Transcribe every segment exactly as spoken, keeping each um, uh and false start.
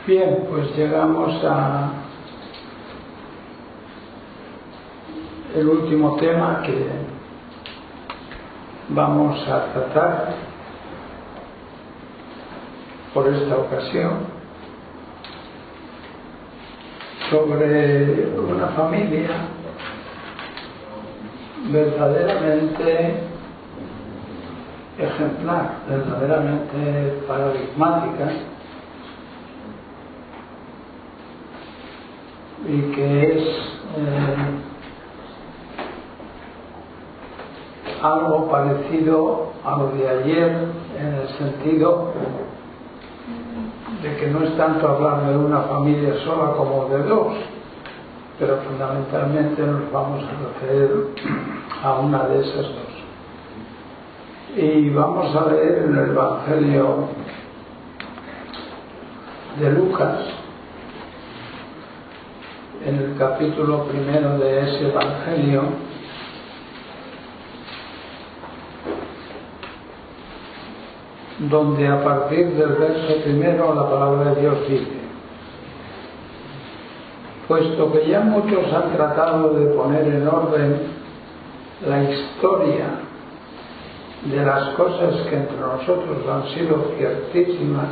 Bien, pues llegamos a el último tema que vamos a tratar por esta ocasión, sobre una familia verdaderamente ejemplar, verdaderamente paradigmática, y que es eh, algo parecido a lo de ayer, en el sentido de que no es tanto hablar de una familia sola como de dos, pero fundamentalmente nos vamos a referir a una de esas dos. Y vamos a leer en el Evangelio de Lucas, en el capítulo primero de ese Evangelio, donde a partir del verso primero la palabra de Dios dice: puesto que ya muchos han tratado de poner en orden la historia de las cosas que entre nosotros han sido ciertísimas,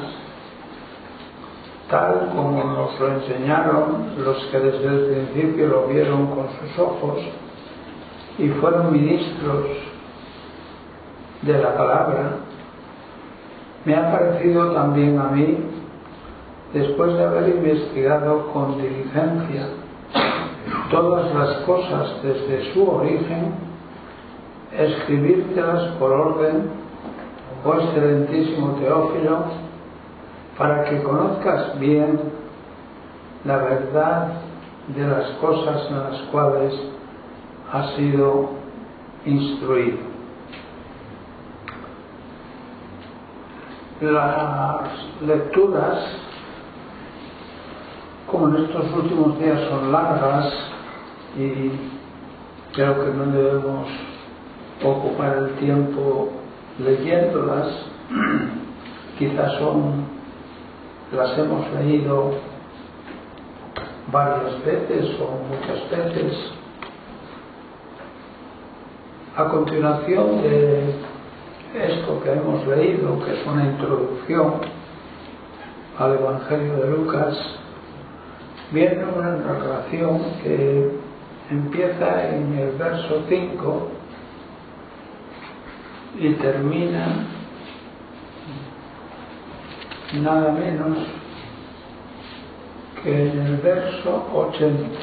tal como nos lo enseñaron los que desde el principio lo vieron con sus ojos y fueron ministros de la palabra, me ha parecido también a mí, después de haber investigado con diligencia todas las cosas desde su origen, escribírtelas por orden, oh excelentísimo Teófilo, para que conozcas bien la verdad de las cosas en las cuales has sido instruido. Las lecturas, como en estos últimos días son largas, y creo que no debemos ocupar el tiempo leyéndolas, quizás son, las hemos leído varias veces o muchas veces. A continuación de esto que hemos leído, que es una introducción al Evangelio de Lucas, viene una narración que empieza en el verso cinco y termina nada menos que en el verso ochenta.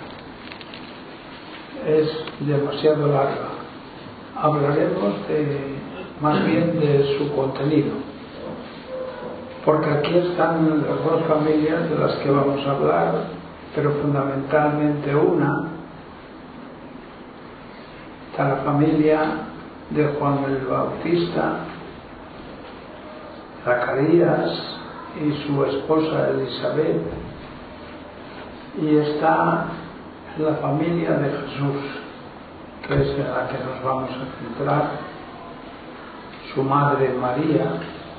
Es demasiado larga. Hablaremos de más bien de su contenido, porque aquí están las dos familias de las que vamos a hablar, pero fundamentalmente una, está la familia de Juan el Bautista, Zacarías y su esposa Elizabeth, y está la familia de Jesús, que es en la que nos vamos a centrar, su madre María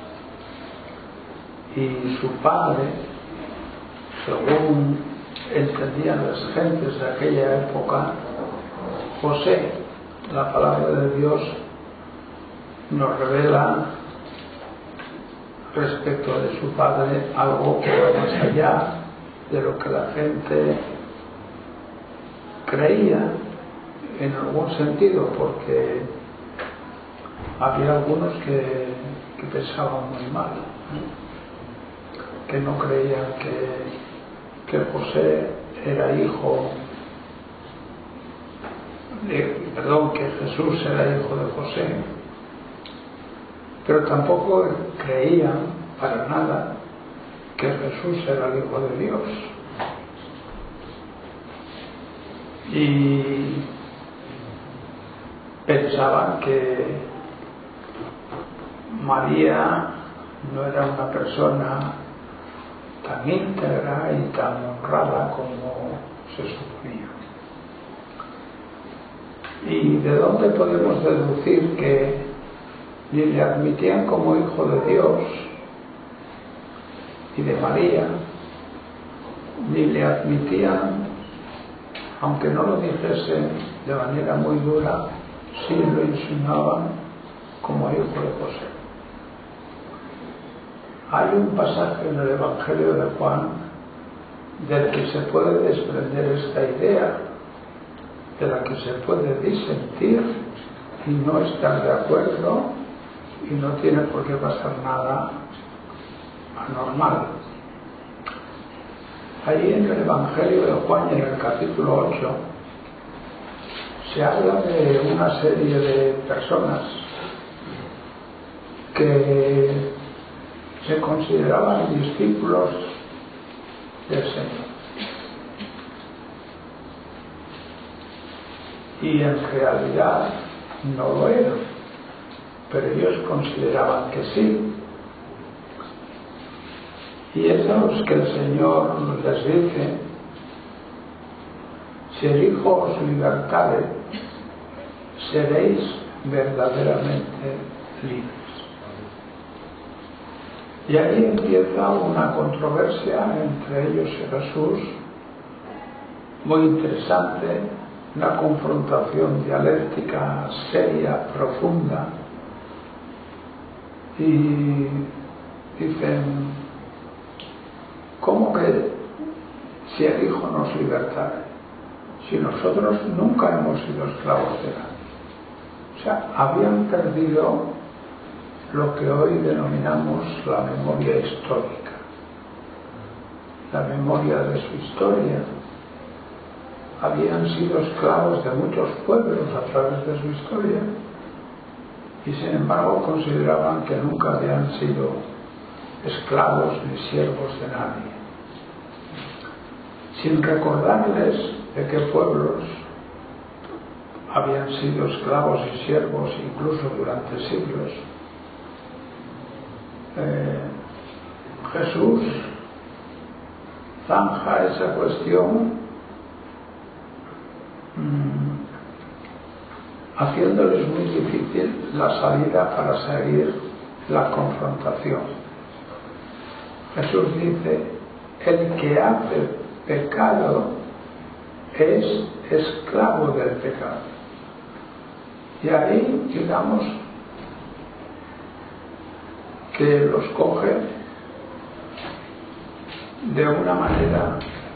y su padre, según entendían las gentes de aquella época, José. La palabra de Dios nos revela respecto de su padre algo que va más allá de lo que la gente creía, en algún sentido, porque había algunos que, que pensaban muy mal, ¿eh? que no creían que, que José era hijo de, perdón, que Jesús era hijo de José, pero tampoco creían para nada que Jesús era el hijo de Dios. Y pensaban que María no era una persona tan íntegra y tan honrada como se suponía. ¿Y de dónde podemos deducir que ni le admitían como hijo de Dios y de María, ni le admitían, aunque no lo dijesen de manera muy dura, sí lo insinuaban como hijo de José. Hay un pasaje en el Evangelio de Juan del que se puede desprender esta idea, de la que se puede disentir y no estar de acuerdo, y no tiene por qué pasar nada anormal. Allí en el Evangelio de Juan, en el capítulo ocho, se habla de una serie de personas que se consideraban discípulos del Señor. Y en realidad no lo eran, pero ellos consideraban que sí. Y es a los que el Señor les dice: si el Hijo os libertare, seréis verdaderamente libres. Y ahí empieza una controversia entre ellos y Jesús, muy interesante, una confrontación dialéctica seria, profunda. Y dicen: ¿cómo que si el Hijo nos libertare? Si nosotros nunca hemos sido esclavos de nadie. O sea, habían perdido lo que hoy denominamos la memoria histórica, la memoria de su historia. Habían sido esclavos de muchos pueblos a través de su historia y sin embargo consideraban que nunca habían sido esclavos ni siervos de nadie, sin recordarles de qué pueblos habían sido esclavos y siervos incluso durante siglos. Eh, Jesús zanja esa cuestión mmm, haciéndoles muy difícil la salida para seguir la confrontación. Jesús dice: el que hace pecado es esclavo del pecado. Y ahí, digamos, que los coge de una manera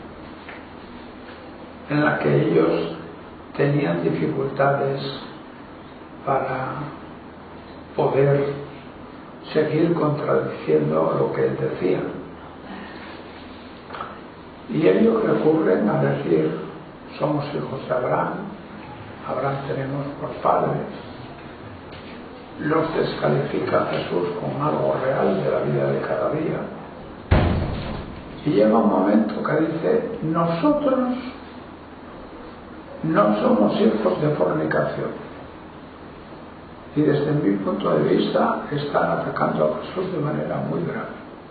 en la que ellos tenían dificultades para poder seguir contradiciendo lo que él decía. Y ellos recurren a decir: somos hijos de Abraham, Abraham tenemos por padre. Los descalifica Jesús con algo real de la vida de cada día. Y llega un momento que dice: nosotros no somos hijos de fornicación. Y desde mi punto de vista están atacando a Jesús de manera muy grave.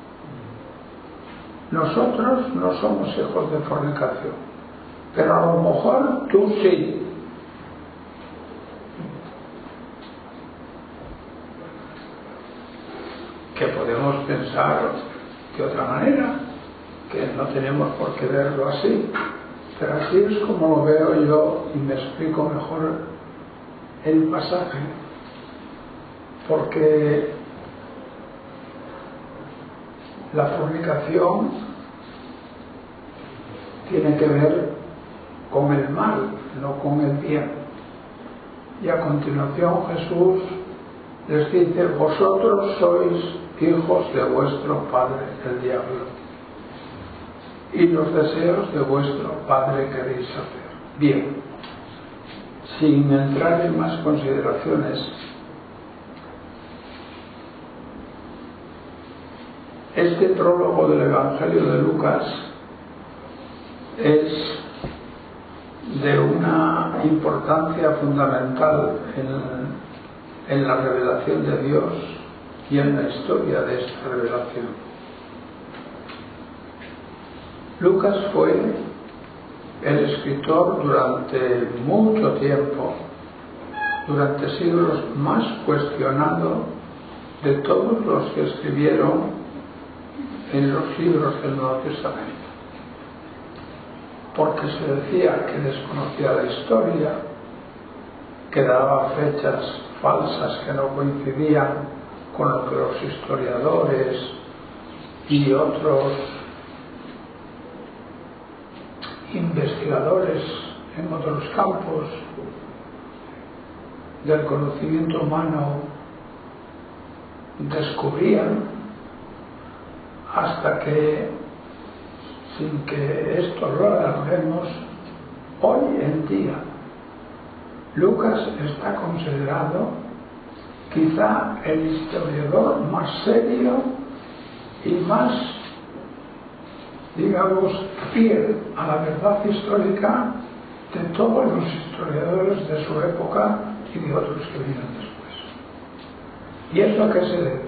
Nosotros no somos hijos de fornicación, pero a lo mejor tú sí. Que podemos pensar de otra manera, que no tenemos por qué verlo así, pero así es como lo veo yo y me explico mejor el pasaje, porque la fornicación tiene que ver con el mal, no con el bien. Y a continuación Jesús les dice: vosotros sois hijos de vuestro padre el diablo, y los deseos de vuestro padre queréis hacer. Bien, sin entrar en más consideraciones, este prólogo del Evangelio de Lucas es de una importancia fundamental en, en la revelación de Dios y en la historia de esta revelación. Lucas fue el escritor durante mucho tiempo, durante siglos, más cuestionado de todos los que escribieron en los libros del Nuevo Testamento. porque se decía que desconocía la historia, que daba fechas falsas que no coincidían con lo que los historiadores y otros investigadores en otros campos del conocimiento humano descubrían, hasta que, sin que esto lo alarguemos, hoy en día Lucas está considerado quizá el historiador más serio y más, digamos, fiel a la verdad histórica de todos los historiadores de su época y de otros que vinieron después. ¿Y eso a qué se debe?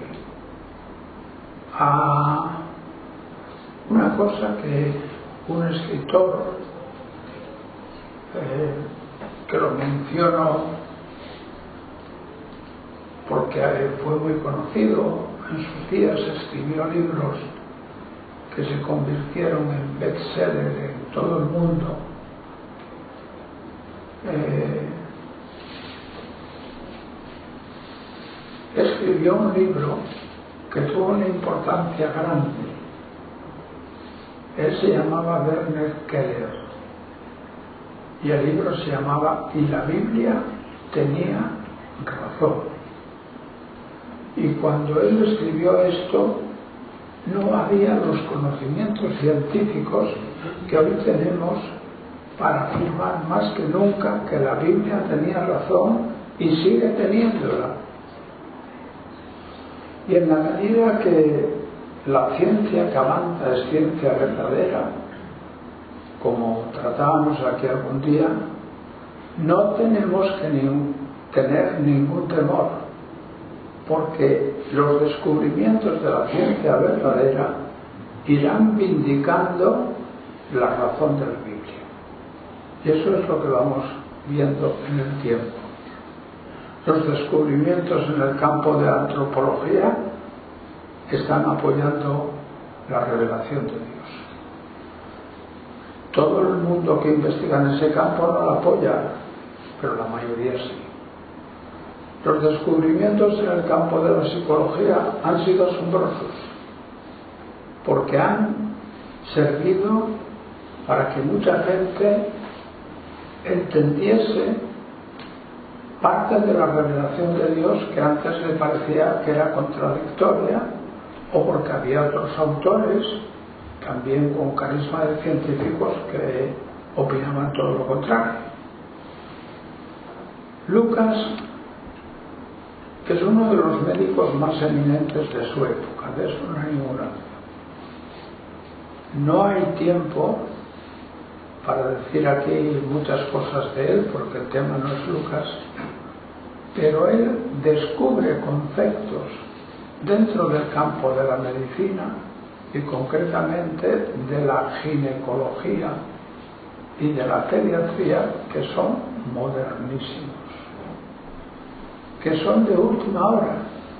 A una cosa que un escritor eh, que lo menciono porque fue muy conocido en sus días, escribió libros que se convirtieron en bestseller en todo el mundo. Eh, escribió un libro que tuvo una importancia grande. Él se llamaba Werner Keller y el libro se llamaba "Y la Biblia tenía razón". Y cuando él escribió esto, no había los conocimientos científicos que hoy tenemos para afirmar más que nunca que la Biblia tenía razón y sigue teniéndola. Y en la medida que la ciencia que avanza es ciencia verdadera, como tratábamos aquí algún día, no tenemos que ni, tener ningún temor, porque los descubrimientos de la ciencia verdadera irán vindicando la razón de la Biblia. Y eso es lo que vamos viendo en el tiempo. Los descubrimientos en el campo de la antropología están apoyando la revelación de Dios. Todo el mundo que investiga en ese campo no la apoya, pero la mayoría sí. Los descubrimientos en el campo de la psicología han sido asombrosos, porque han servido para que mucha gente entendiese parte de la revelación de Dios que antes le parecía que era contradictoria, o porque había otros autores también con carisma de científicos que opinaban todo lo contrario. Lucas es uno de los médicos más eminentes de su época, de eso no hay ninguna duda. No hay tiempo para decir aquí muchas cosas de él, porque el tema no es Lucas, pero él descubre conceptos dentro del campo de la medicina y concretamente de la ginecología y de la pediatría, que son modernísimos, que son de última hora,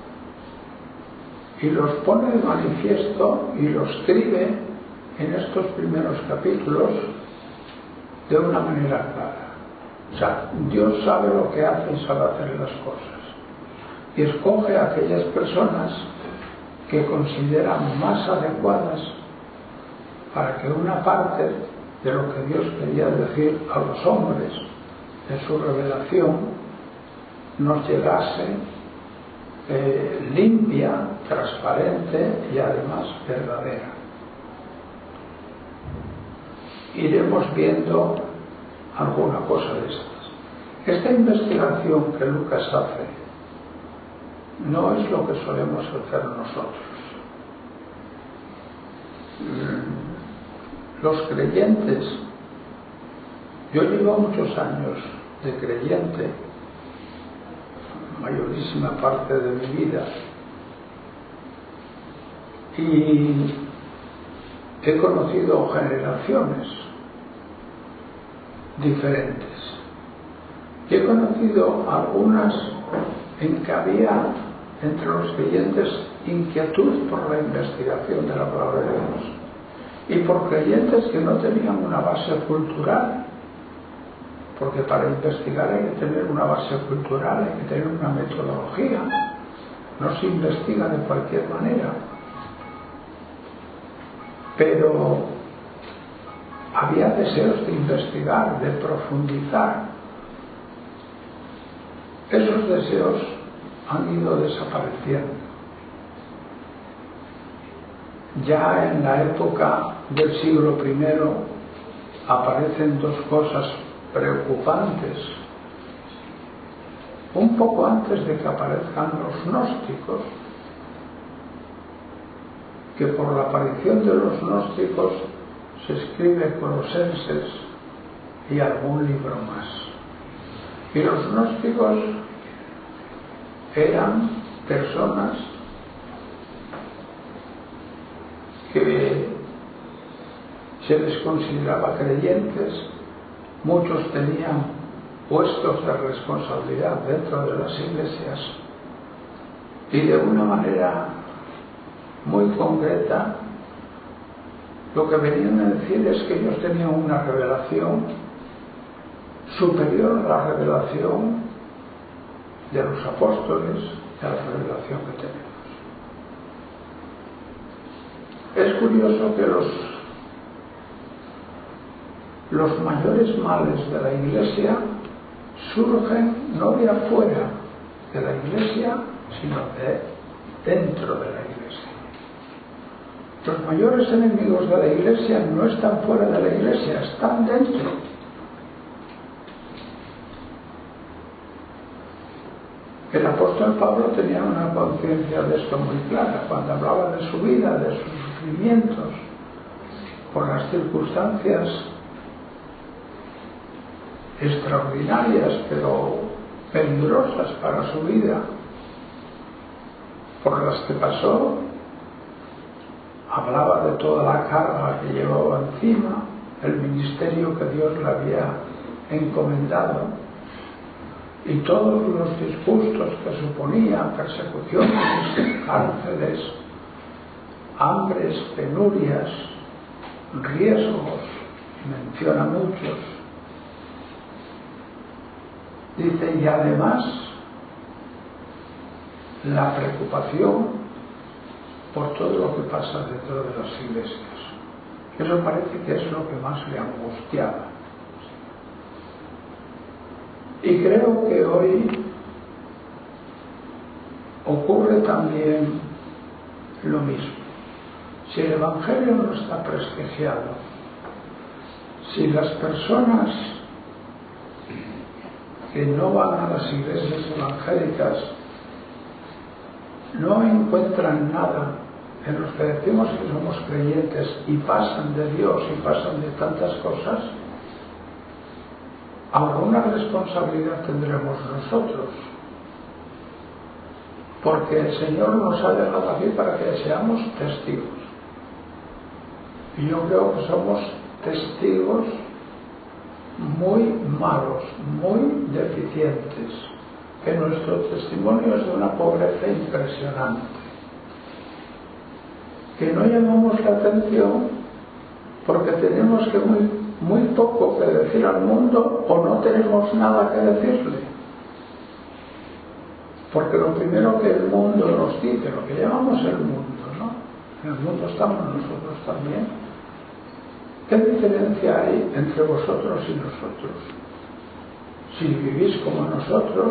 y los pone de manifiesto y los escribe en estos primeros capítulos de una manera clara. O sea, Dios sabe lo que hace y sabe hacer las cosas, y escoge a aquellas personas que consideran más adecuadas para que una parte de lo que Dios quería decir a los hombres en su revelación nos llegase eh, limpia, transparente y además verdadera. Iremos viendo alguna cosa de estas. Esta investigación que Lucas hace no es lo que solemos hacer nosotros. Los creyentes, yo llevo muchos años de creyente, mayorísima parte de mi vida, y he conocido generaciones diferentes. Y he conocido algunas en que había entre los creyentes inquietud por la investigación de la palabra de Dios, y por creyentes que no tenían una base cultural, porque para investigar hay que tener una base cultural, hay que tener una metodología, no se investiga de cualquier manera. Pero había deseos de investigar, de profundizar. Esos deseos han ido desapareciendo. Ya en la época del siglo primero aparecen dos cosas preocupantes. Un poco antes de que aparezcan los gnósticos, que por la aparición de los gnósticos se escribe Colosenses y algún libro más. Y los gnósticos eran personas que se les consideraba creyentes, muchos tenían puestos de responsabilidad dentro de las iglesias, y de una manera muy concreta lo que venían a decir es que ellos tenían una revelación superior a la revelación de los apóstoles, a la revelación que tenemos. Es curioso que los los mayores males de la Iglesia surgen no de afuera de la Iglesia, sino de dentro de la Iglesia. Los mayores enemigos de la Iglesia no están fuera de la Iglesia, están dentro. El apóstol Pablo tenía una conciencia de esto muy clara cuando hablaba de su vida, de sus sufrimientos, por las circunstancias extraordinarias pero peligrosas para su vida por las que pasó. Hablaba de toda la carga que llevaba encima, el ministerio que Dios le había encomendado y todos los disgustos que suponía, persecuciones, cárceles, hambres, penurias, riesgos, menciona muchos. Dice, y además la preocupación por todo lo que pasa dentro de las iglesias. Eso parece que es lo que más le angustiaba. Y creo que hoy ocurre también lo mismo. Si el Evangelio no está prestigiado, si las personas que no van a las iglesias evangélicas no encuentran nada en los que decimos que somos creyentes y pasan de Dios y pasan de tantas cosas, alguna responsabilidad tendremos nosotros, porque el Señor nos ha dejado aquí para que seamos testigos. Y yo creo que somos testigos muy malos, muy deficientes, que nuestro testimonio es de una pobreza impresionante, que no llamamos la atención porque tenemos que muy, muy poco que decir al mundo o no tenemos nada que decirle, porque lo primero que el mundo nos dice, lo que llamamos el mundo, ¿no? En el mundo estamos nosotros también. ¿Qué diferencia hay entre vosotros y nosotros? Si vivís como nosotros,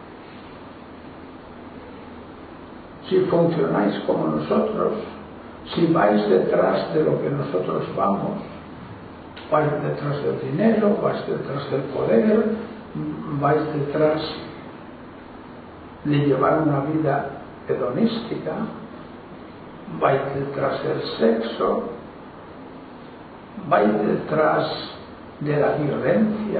si funcionáis como nosotros, si vais detrás de lo que nosotros vamos, vais detrás del dinero, vais detrás del poder, vais detrás de llevar una vida hedonística, vais detrás del sexo, vais detrás de la violencia,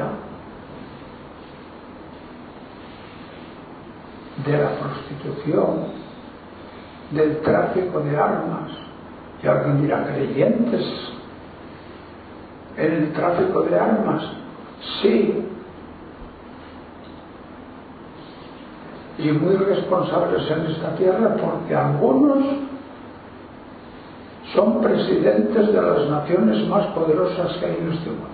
de la prostitución, del tráfico de armas, y alguien dirá, creyentes en el tráfico de armas, sí, y muy responsables en esta tierra, porque algunos son presidentes de las naciones más poderosas que hay en este mundo.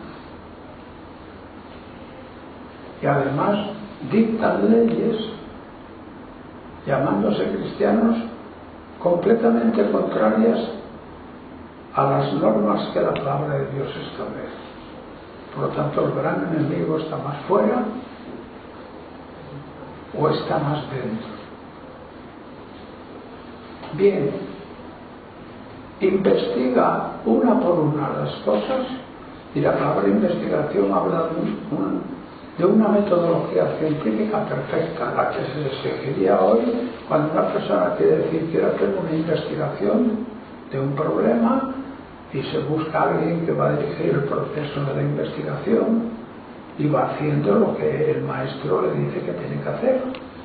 Y además dictan leyes, llamándose cristianos, completamente contrarias a las normas que la palabra de Dios establece. Por lo tanto, el gran enemigo está más fuera o está más dentro. Bien, investiga una por una las cosas, y la palabra investigación habla de, un, de una metodología científica perfecta, la que se exigiría hoy cuando una persona quiere decir quiero hacer una investigación de un problema y se busca a alguien que va a dirigir el proceso de la investigación y va haciendo lo que el maestro le dice que tiene que hacer.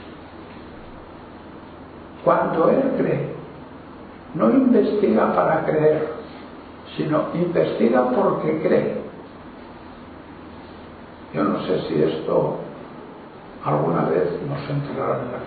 Cuando él cree, no investiga para creer, sino investiga porque cree. Yo no sé si esto alguna vez nos entrará en la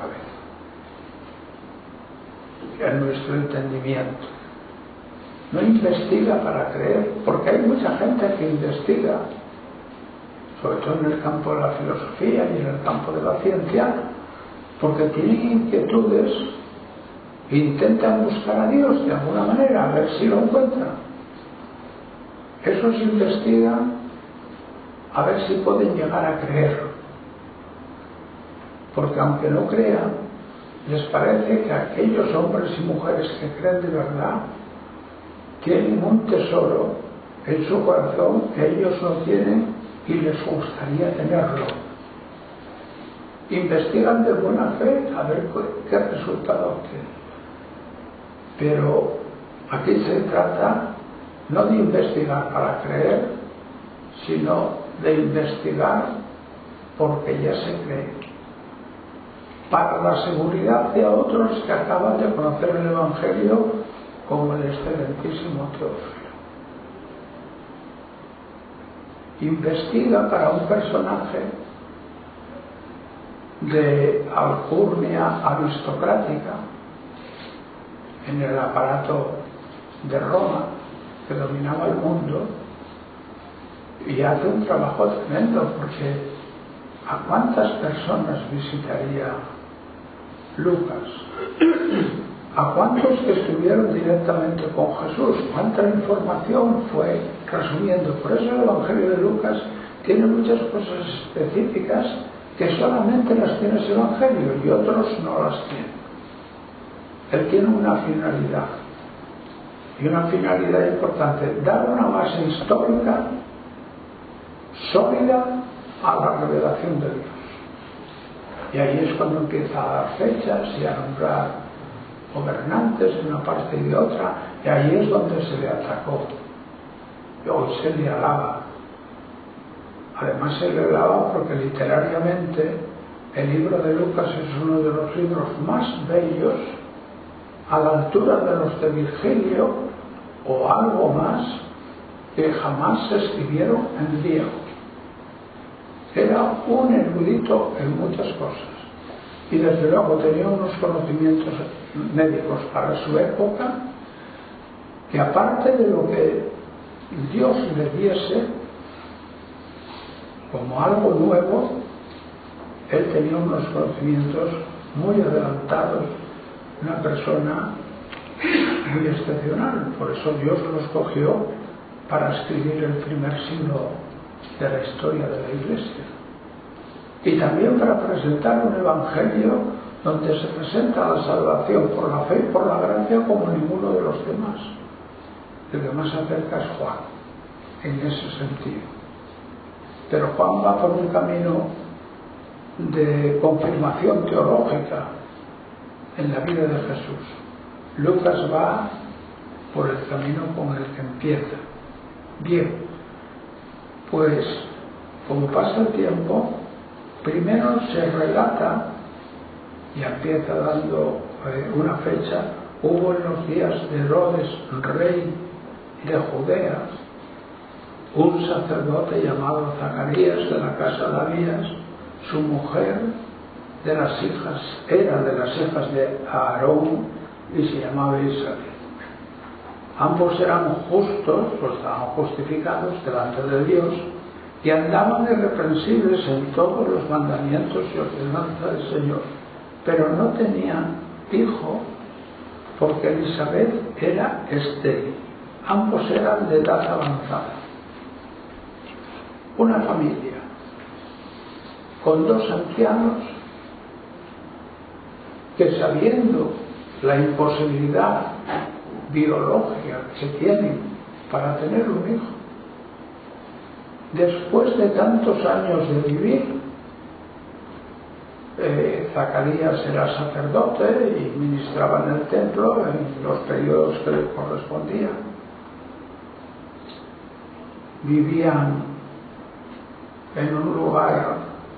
cabeza, en nuestro entendimiento. No investiga para creer, porque hay mucha gente que investiga, sobre todo en el campo de la filosofía y en el campo de la ciencia, porque tienen inquietudes e intentan buscar a Dios de alguna manera, a ver si lo encuentran. Esos investigan a ver si pueden llegar a creer, porque aunque no crean, les parece que aquellos hombres y mujeres que creen de verdad tienen un tesoro en su corazón que ellos no tienen y les gustaría tenerlo. Investigan de buena fe a ver qué resultado obtienen. Pero aquí se trata no de investigar para creer, sino de investigar porque ya se cree, para la seguridad de otros que acaban de conocer el Evangelio, como el excelentísimo Teófilo. Investiga para un personaje de alcurnia aristocrática en el aparato de Roma que dominaba el mundo, y hace un trabajo tremendo, porque ¿a cuántas personas visitaría Lucas? ¿A cuántos que estuvieron directamente con Jesús? ¿Cuánta información fue resumiendo? Por eso el Evangelio de Lucas tiene muchas cosas específicas que solamente las tiene ese Evangelio y otros no las tienen. Él tiene una finalidad, y una finalidad importante: dar una base histórica sólida a la revelación de Dios. Y ahí es cuando empieza a dar fechas y a nombrar gobernantes de una parte y de otra, y ahí es donde se le atacó, y hoy se le alaba. Además se le alaba porque literariamente el libro de Lucas es uno de los libros más bellos, a la altura de los de Virgilio o algo más, que jamás se escribieron en griego. Era un erudito en muchas cosas y desde luego tenía unos conocimientos médicos para su época, que aparte de lo que Dios le diese como algo nuevo, él tenía unos conocimientos muy adelantados, una persona muy excepcional. Por eso Dios lo escogió para escribir el primer siglo de la historia de la Iglesia, y también para presentar un evangelio donde se presenta la salvación por la fe y por la gracia como ninguno de los demás. El que más se acerca es Juan en ese sentido, pero Juan va por un camino de confirmación teológica en la vida de Jesús. Lucas va por el camino con el que empieza. Bien, pues como pasa el tiempo, primero se relata y empieza dando eh, una fecha. Hubo en los días de Herodes, rey de Judea, un sacerdote llamado Zacarías de la casa de Abías, su mujer de las hijas, era de las hijas de Aarón y se llamaba Isabel. Ambos eran justos, pues estaban justificados delante de Dios y andaban irreprensibles en todos los mandamientos y ordenanzas del Señor, pero no tenían hijo porque Elisabet era estéril. Ambos eran de edad avanzada. Una familia con dos ancianos que, sabiendo la imposibilidad biológica que tienen para tener un hijo, después de tantos años de vivir, eh, Zacarías era sacerdote y ministraba en el templo en los periodos que le correspondían. Vivían en un lugar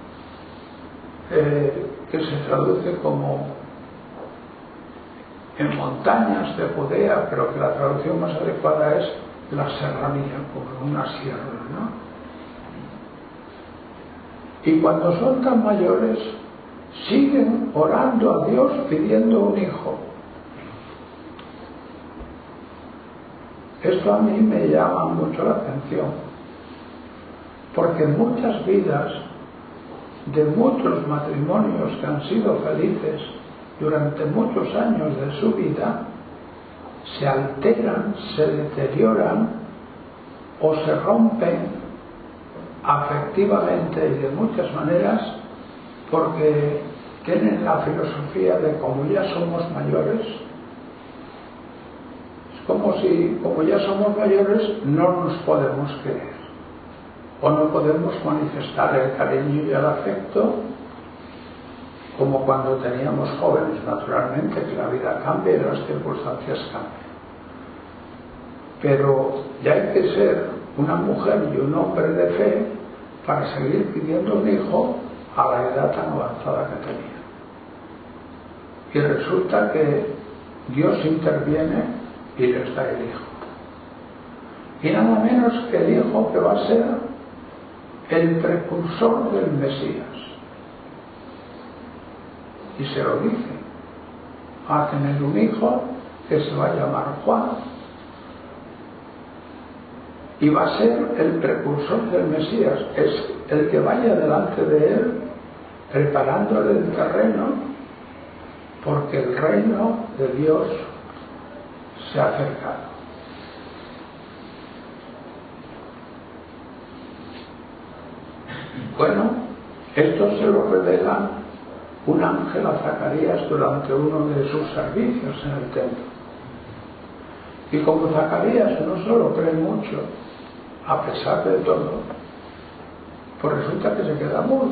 eh, que se traduce como en montañas de Judea, pero que la traducción más adecuada es la serranía, como una sierra, ¿no? Y cuando son tan mayores, siguen orando a Dios pidiendo un hijo. Esto a mí me llama mucho la atención, porque muchas vidas de muchos matrimonios que han sido felices durante muchos años de su vida se alteran, se deterioran o se rompen afectivamente y de muchas maneras porque tienen la filosofía de como ya somos mayores, es como si como ya somos mayores no nos podemos querer o no podemos manifestar el cariño y el afecto como cuando teníamos jóvenes. Naturalmente que la vida cambia y las circunstancias cambian, pero ya hay que ser una mujer y un hombre de fe para seguir pidiendo un hijo a la edad tan avanzada que tenía. Y resulta que Dios interviene y les da el hijo. Y nada menos que el hijo que va a ser el precursor del Mesías. Y se lo dice: va a tener un hijo que se va a llamar Juan y va a ser el precursor del Mesías, es el que vaya delante de él preparándole el terreno, porque el reino de Dios se ha acercado. Bueno, esto se lo revela un ángel a Zacarías durante uno de sus servicios en el templo. Y como Zacarías no se lo cree mucho, a pesar de todo, pues resulta que se queda mudo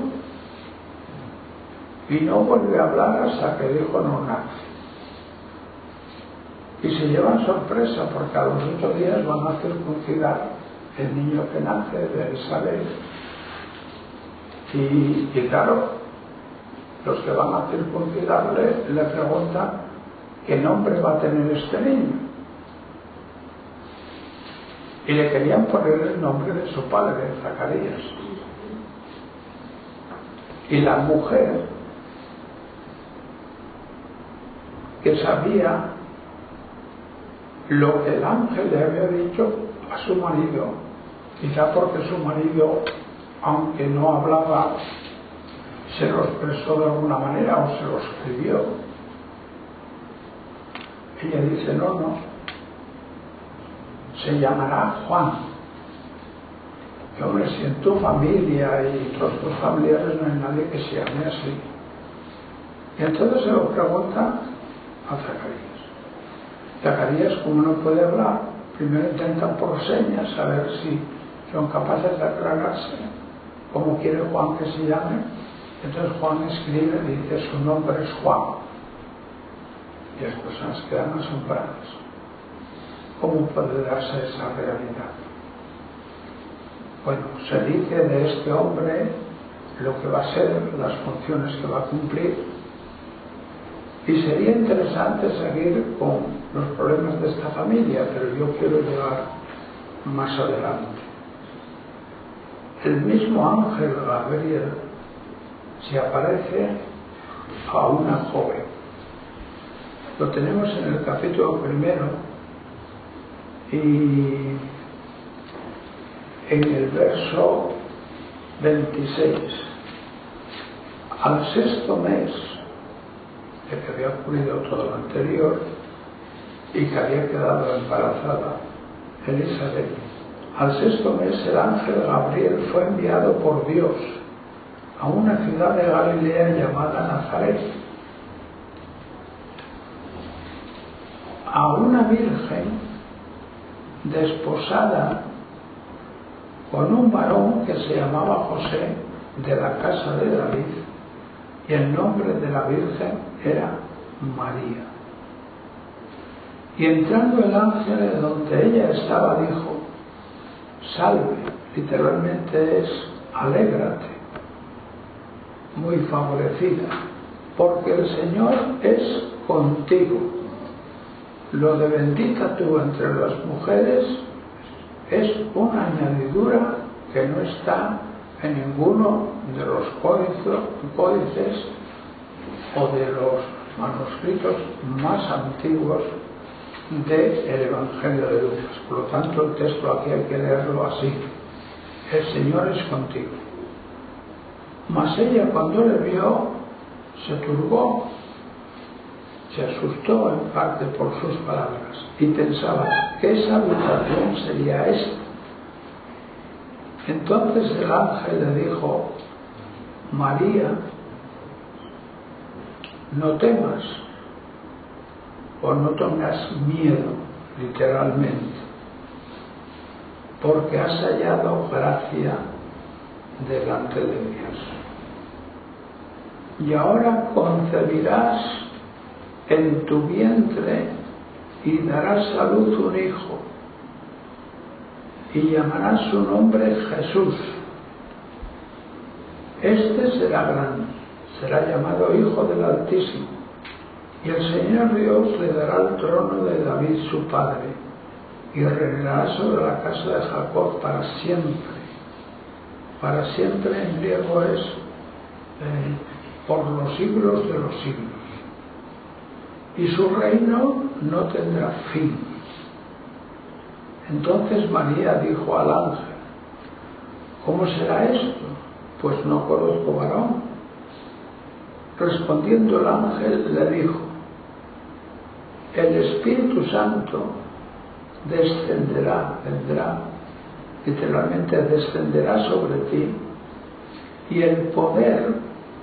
y no vuelve a hablar hasta que el hijo no nace. Y se llevan sorpresa porque a los ocho días van a circuncidar el niño que nace de Elizabeth. Y, y claro, los que van a circuncidarle le preguntan qué nombre va a tener este niño. Y le querían poner el nombre de su padre, Zacarías. Y la mujer, que sabía lo que el ángel le había dicho a su marido, quizá porque su marido, aunque no hablaba, se lo expresó de alguna manera o se lo escribió. Ella dice: no, no, se llamará Juan. Que hombre, si en tu familia y todos tus familiares no hay nadie que se llame así. Y entonces se lo pregunta a Zacarías. Zacarías, como no puede hablar, primero intentan por señas a ver si son capaces de aclararse cómo quiere Juan que se llame. Entonces Juan escribe y dice: su nombre es Juan. Y las personas quedan asombradas. ¿Cómo puede darse esa realidad? Bueno, se dice de este hombre lo que va a ser, las funciones que va a cumplir, y sería interesante seguir con los problemas de esta familia, pero yo quiero llegar más adelante. El mismo ángel Gabriel se aparece a una joven. Lo tenemos en el capítulo primero Y en el verso veintiséis, al sexto mes de que había ocurrido todo lo anterior y que había quedado embarazada Elizabeth, al sexto mes el ángel Gabriel fue enviado por Dios a una ciudad de Galilea llamada Nazaret, a una virgen desposada con un varón que se llamaba José, de la casa de David, y el nombre de la virgen era María. Y entrando el ángel en donde ella estaba, dijo: salve, literalmente es alégrate, muy favorecida, porque el Señor es contigo. Lo de bendita tú entre las mujeres es una añadidura que no está en ninguno de los códices o de los manuscritos más antiguos del Evangelio de Lucas. Por lo tanto, el texto aquí hay que leerlo así: el Señor es contigo. Mas ella, cuando le vio, se turbó, se asustó en parte por sus palabras y pensaba: ¿qué salutación sería esta? Entonces el ángel le dijo: María, no temas o no tengas miedo, literalmente, porque has hallado gracia delante de Dios. Y ahora concebirás en tu vientre y darás a luz un hijo, y llamarás su nombre Jesús. Este será grande, será llamado Hijo del Altísimo, y el Señor Dios le dará el trono de David su padre, y reinará sobre la casa de Jacob para siempre. Para siempre en griego es eh, por los siglos de los siglos. Y su reino no tendrá fin. Entonces María dijo al ángel: ¿cómo será esto? Pues no conozco varón. Respondiendo el ángel le dijo: el Espíritu Santo descenderá, vendrá, literalmente descenderá sobre ti, y el poder,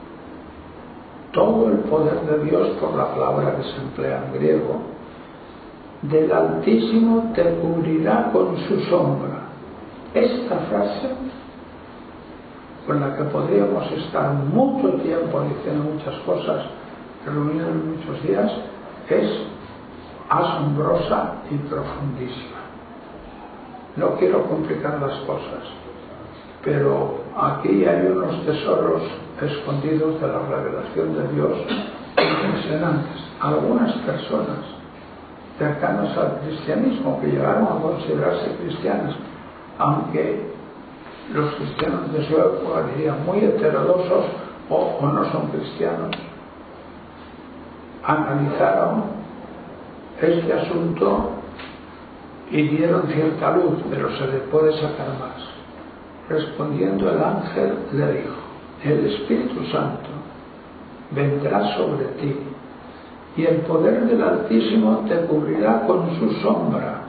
todo el poder de Dios, por la palabra que se emplea en griego, del Altísimo te cubrirá con su sombra. Esta frase, con la que podríamos estar mucho tiempo diciendo muchas cosas, reunidos en muchos días, es asombrosa y profundísima. No quiero complicar las cosas, pero aquí hay unos tesoros escondidos de la revelación de Dios impresionantes. Algunas personas cercanas al cristianismo, que llegaron a considerarse cristianas, aunque los cristianos de su época dirían muy heterodoxos o, o no son cristianos, analizaron este asunto y dieron cierta luz, pero se le puede sacar más. Respondiendo el ángel le dijo: el Espíritu Santo vendrá sobre ti, y el poder del Altísimo te cubrirá con su sombra.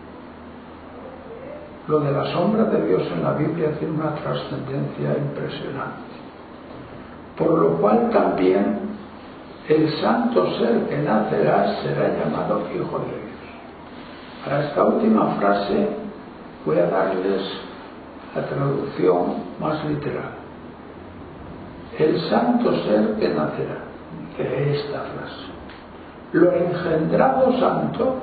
Lo de la sombra de Dios en la Biblia tiene una trascendencia impresionante. Por lo cual también el santo ser que nacerá será llamado Hijo de Dios. Para esta última frase voy a darles la traducción más literal. El santo ser que nacerá, de esta frase. Lo engendrado santo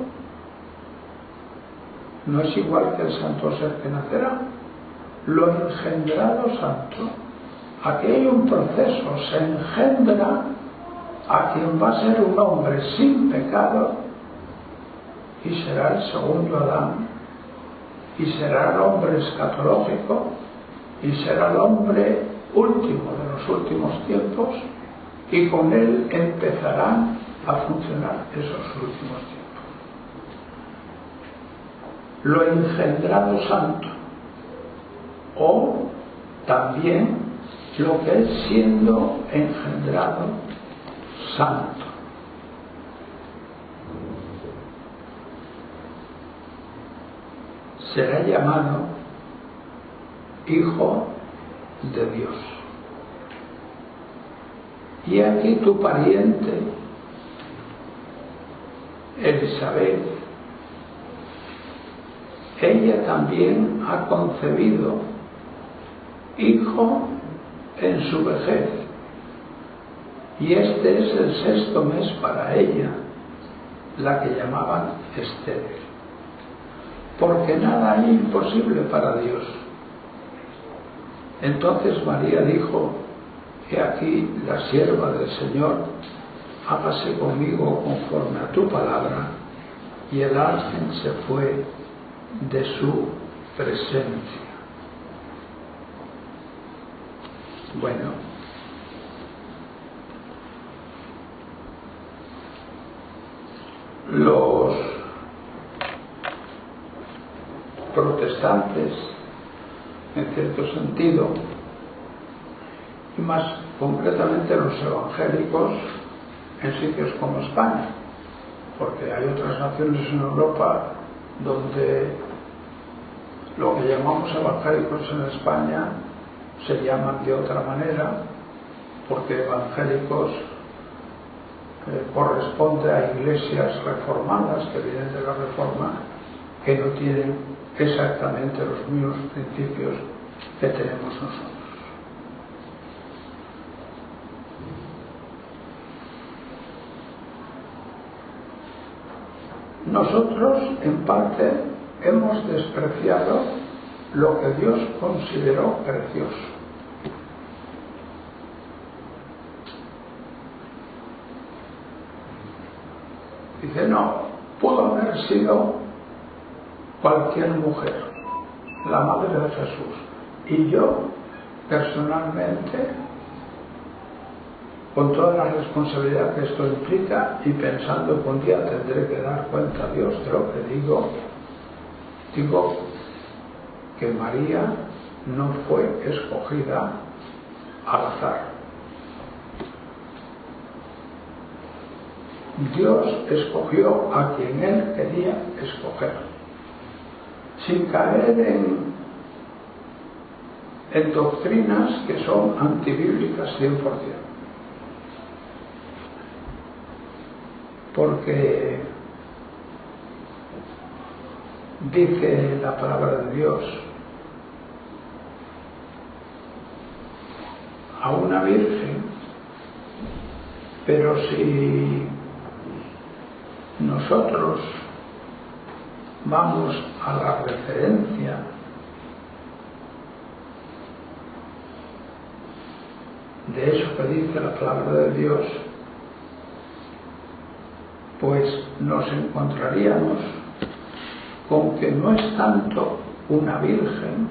no es igual que el santo ser que nacerá. Lo engendrado santo, aquí hay un proceso, se engendra a quien va a ser un hombre sin pecado, y será el segundo Adán, y será el hombre escatológico, y será el hombre último de los últimos tiempos, y con él empezarán a funcionar esos últimos tiempos. lo engendrado santo, o también lo que es siendo engendrado santo. Será llamado Hijo de Dios. Y aquí tu pariente, Elisabet, ella también ha concebido hijo en su vejez, y este es el sexto mes para ella, la que llamaban estéril, porque nada hay imposible para Dios. Entonces María dijo: he aquí la sierva del Señor, hágase conmigo conforme a tu palabra. Y el ángel se fue de su presencia. Bueno, los protestantes, en cierto sentido, y más concretamente los evangélicos en sitios como España, porque hay otras naciones en Europa donde lo que llamamos evangélicos en España se llaman de otra manera, porque evangélicos eh, corresponde a iglesias reformadas que vienen de la Reforma, que no tienen exactamente los mismos principios que tenemos nosotros. Nosotros, en parte, hemos despreciado lo que Dios consideró precioso. Dice: no, pudo haber sido cualquier mujer, la madre de Jesús. Y yo, personalmente, con toda la responsabilidad que esto implica, y pensando que un día tendré que dar cuenta a Dios de lo que digo, digo que María no fue escogida al azar. Dios escogió a quien Él quería escoger, sin caer en, en doctrinas que son antibíblicas cien por ciento. Porque dice la palabra de Dios: a una virgen. Pero si nosotros vamos a la referencia de eso que dice la palabra de Dios, pues nos encontraríamos con que no es tanto una virgen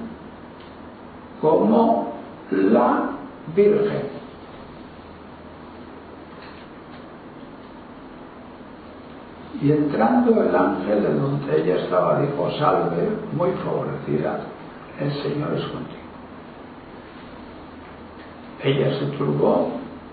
como la Virgen. Y entrando el ángel de donde ella estaba, dijo: salve, muy favorecida, el Señor es contigo. Ella se turbó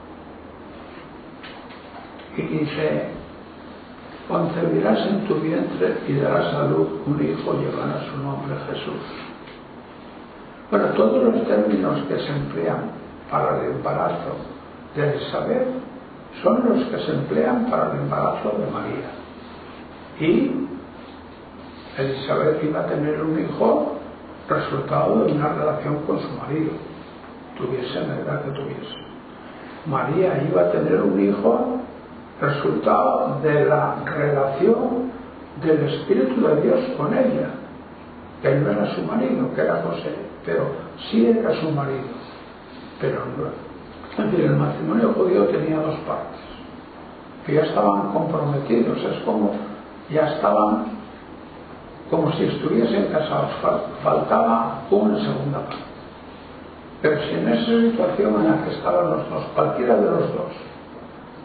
y dice: concebirás en tu vientre y darás a luz un hijo, llevará su nombre Jesús. Bueno, todos los términos que se emplean para el embarazo de Elisabet son los que se emplean para el embarazo de María. Y Elisabet iba a tener un hijo resultado de una relación con su marido, tuviese la edad que tuviese. María iba a tener un hijo resultado de la relación del Espíritu de Dios con ella, que no era su marido, que era José, pero sí era su marido, pero no. Es decir, el matrimonio judío tenía dos partes, que ya estaban comprometidos, es como, ya estaban como si estuviesen casados, faltaba una segunda parte. Pero si en esa situación en la que estaban los dos, cualquiera de los dos,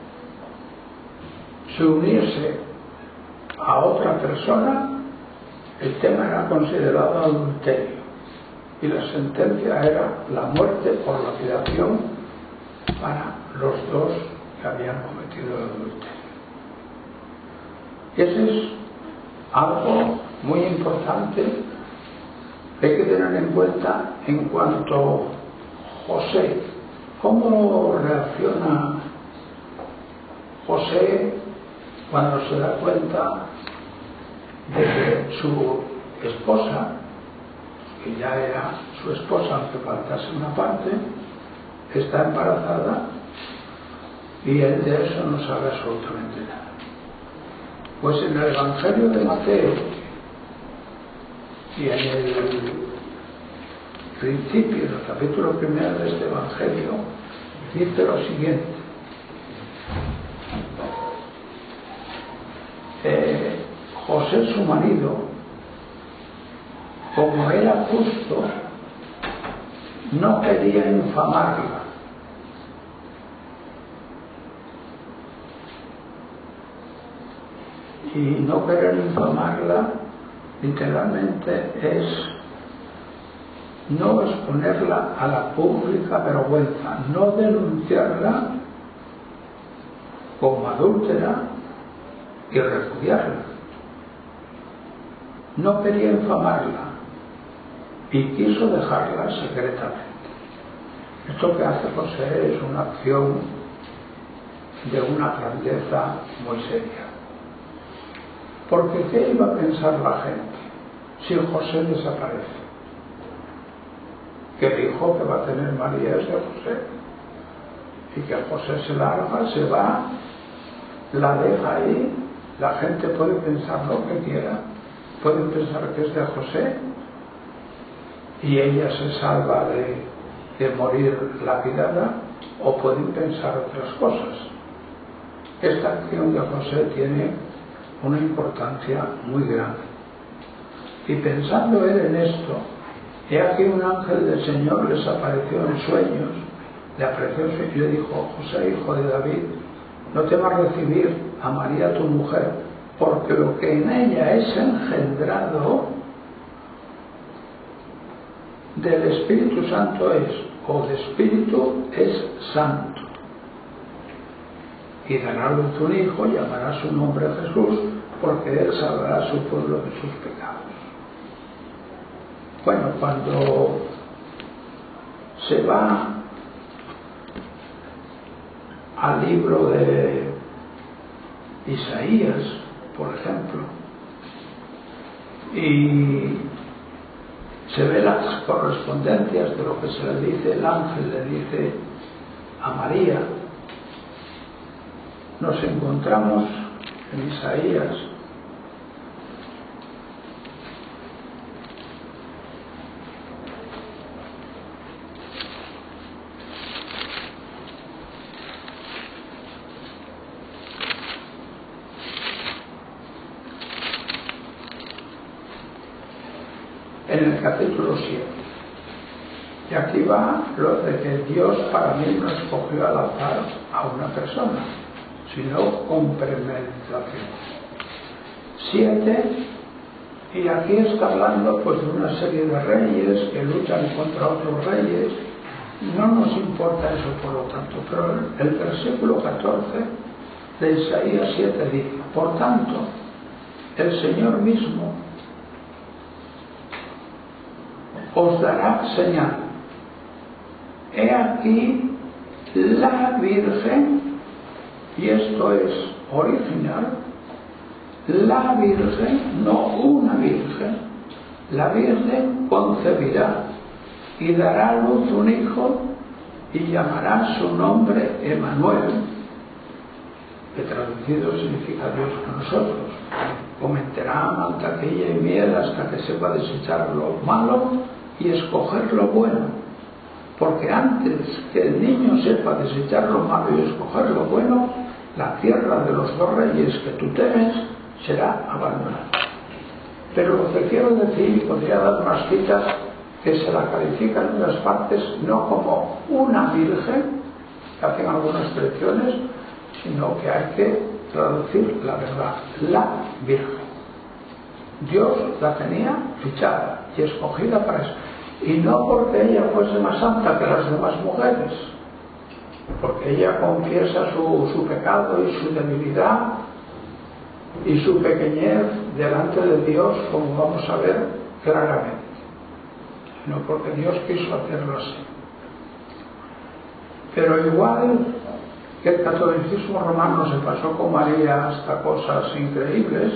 se uniese a otra persona, el tema era considerado adulterio y la sentencia era la muerte por lapidación para los dos que habían cometido el adulterio. Y ese es algo muy importante que hay que tener en cuenta en cuanto a José. ¿Cómo reacciona José cuando se da cuenta de que su esposa, que ya era su esposa aunque faltase una parte, está embarazada y él de eso no sabe absolutamente nada? Pues en el Evangelio de Mateo y en el principio del capítulo primero de este Evangelio dice lo siguiente: eh, José, su marido, como era justo, no quería infamarla. Y no querer infamarla literalmente es no exponerla a la pública vergüenza, no denunciarla como adúltera y repudiarla. No quería infamarla y quiso dejarla secretamente. Esto que hace José es una acción de una grandeza muy seria. Porque ¿qué iba a pensar la gente si José desaparece? Que el hijo que va a tener María es de José, y que José se larga, se va, la deja ahí. La gente puede pensar lo que quiera, pueden pensar que es de José y ella se salva de, de morir lapidada, o pueden pensar otras cosas. Esta acción de José tiene una importancia muy grande. Y pensando él en esto, he aquí un ángel del Señor les apareció en sueños, le apareció y le dijo: José, hijo de David, no temas recibir a María tu mujer, porque lo que en ella es engendrado del Espíritu Santo es, o de Espíritu es santo. Y dará a luz un hijo, llamará su nombre Jesús, porque él salvará a su pueblo de sus pecados. Bueno, cuando se va al libro de Isaías, por ejemplo, y se ve las correspondencias de lo que se le dice, el ángel le dice a María, nos encontramos en Isaías en el capítulo siete. Y aquí va lo de que Dios para mí no escogió al azar a una persona, sino con premeditación. Siete, y aquí está hablando pues de una serie de reyes que luchan contra otros reyes. No nos importa eso, por lo tanto, pero el, el versículo catorce de Isaías siete dice: por tanto, el Señor mismo os dará señal. He aquí la Virgen, y esto es original, la Virgen, no una Virgen, la Virgen concebirá y dará a luz un hijo y llamará su nombre Emmanuel, que traducido significa Dios con nosotros. Cometerá mantequilla y miel hasta que sepa desechar lo malo y escoger lo bueno, porque antes que el niño sepa desechar lo malo y escoger lo bueno, la tierra de los dos reyes que tú temes será abandonada. Pero lo que quiero decir, y podría dar unas citas que se la califican en las partes no como una virgen, que hacen algunas expresiones, sino que hay que traducir la verdad, la Virgen. Dios la tenía fichada y escogida para eso. Y no porque ella fuese más santa que las demás mujeres, porque ella confiesa su, su pecado y su debilidad y su pequeñez delante de Dios, como vamos a ver claramente, no porque Dios quiso hacerlo así. Pero igual que el catolicismo romano se pasó con María hasta cosas increíbles,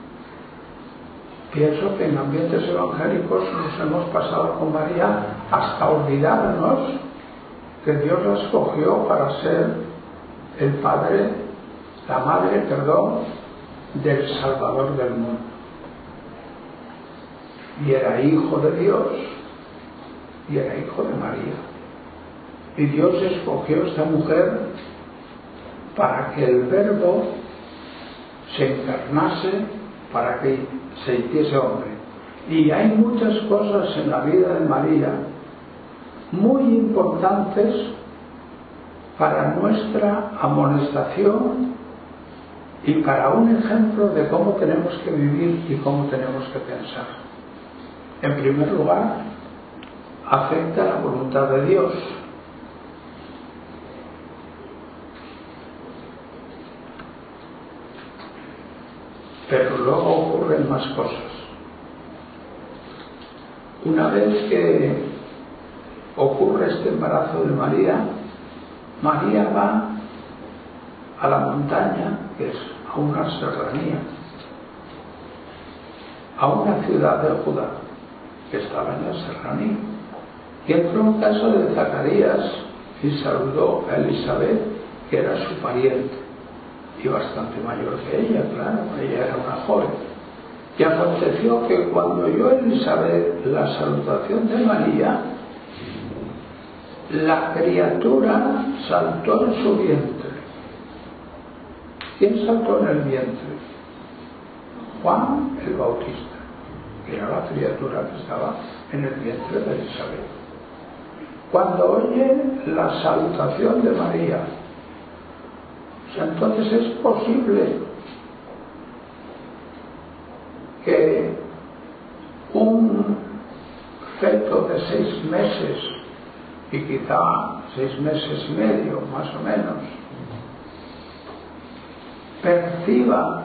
pienso que en ambientes evangélicos nos hemos pasado con María hasta olvidarnos que Dios la escogió para ser el padre, la madre, perdón, del Salvador del mundo. Y era hijo de Dios y era hijo de María. Y Dios escogió a esta mujer para que el Verbo se encarnase, para que se hiciese hombre. Y hay muchas cosas en la vida de María muy importantes para nuestra amonestación y para un ejemplo de cómo tenemos que vivir y cómo tenemos que pensar. En primer lugar, afecta la voluntad de Dios. Pero luego ocurren más cosas. Una vez que ocurre este embarazo de María, María va a la montaña, que es a una serranía, a una ciudad de Judá, que estaba en la serranía, y entró en casa de Zacarías y saludó a Elisabet, que era su pariente, y bastante mayor que ella, claro, ella era una joven. Y aconteció que cuando oyó Elisabet la salutación de María, la criatura saltó en su vientre. ¿Quién saltó en el vientre? Juan el Bautista, que era la criatura que estaba en el vientre de Elisabet. Cuando oye la salutación de María, entonces es posible que un feto de seis meses y quizá seis meses y medio, más o menos, perciba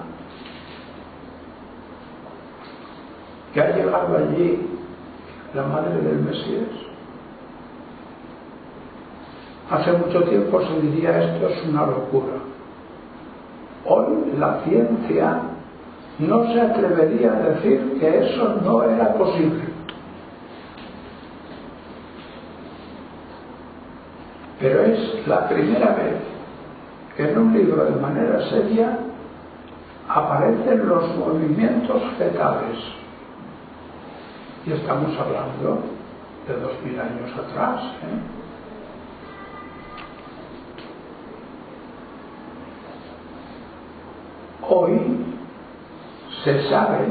que ha llegado allí la madre del Mesías. Hace mucho tiempo se diría esto es una locura. Hoy la ciencia no se atrevería a decir que eso no era posible. Pero es la primera vez que en un libro de manera seria aparecen los movimientos fetales. Y estamos hablando de dos mil años atrás, ¿eh? Hoy se sabe,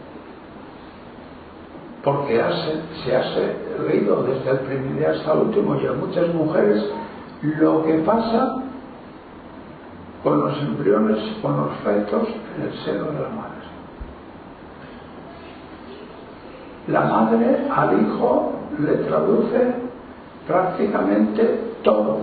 porque hace, se ha leído desde el primer día hasta el último y a muchas mujeres, lo que pasa con los embriones, con los fetos en el seno de la madre. La madre al hijo le traduce prácticamente todo: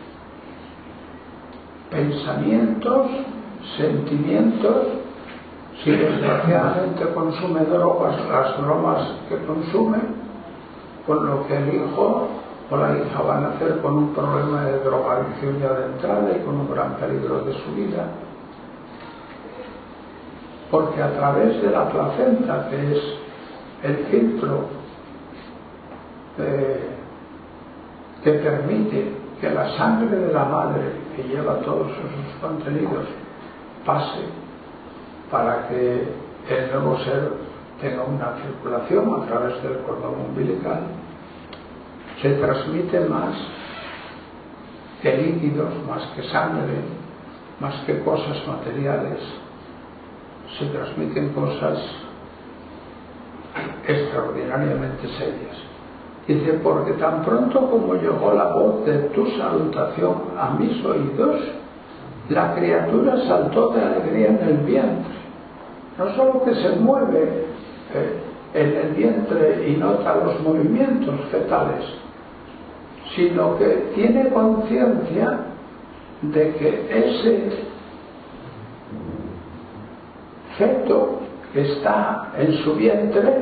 pensamientos, sentimientos. Si desgraciadamente consume drogas, las bromas que consume, con lo que el hijo o la hija van a hacer con un problema de drogadicción ya de entrada y con un gran peligro de su vida. Porque a través de la placenta, que es el filtro eh, que permite que la sangre de la madre, que lleva todos esos contenidos, pase para que el nuevo ser tenga una circulación a través del cordón umbilical, se transmite más que líquidos, más que sangre, más que cosas materiales, se transmiten cosas extraordinariamente serias. Dice, porque tan pronto como llegó la voz de tu salutación a mis oídos, la criatura saltó de alegría en el vientre. no solo que se mueve eh, en el vientre y nota los movimientos fetales, sino que tiene conciencia de que ese feto que está en su vientre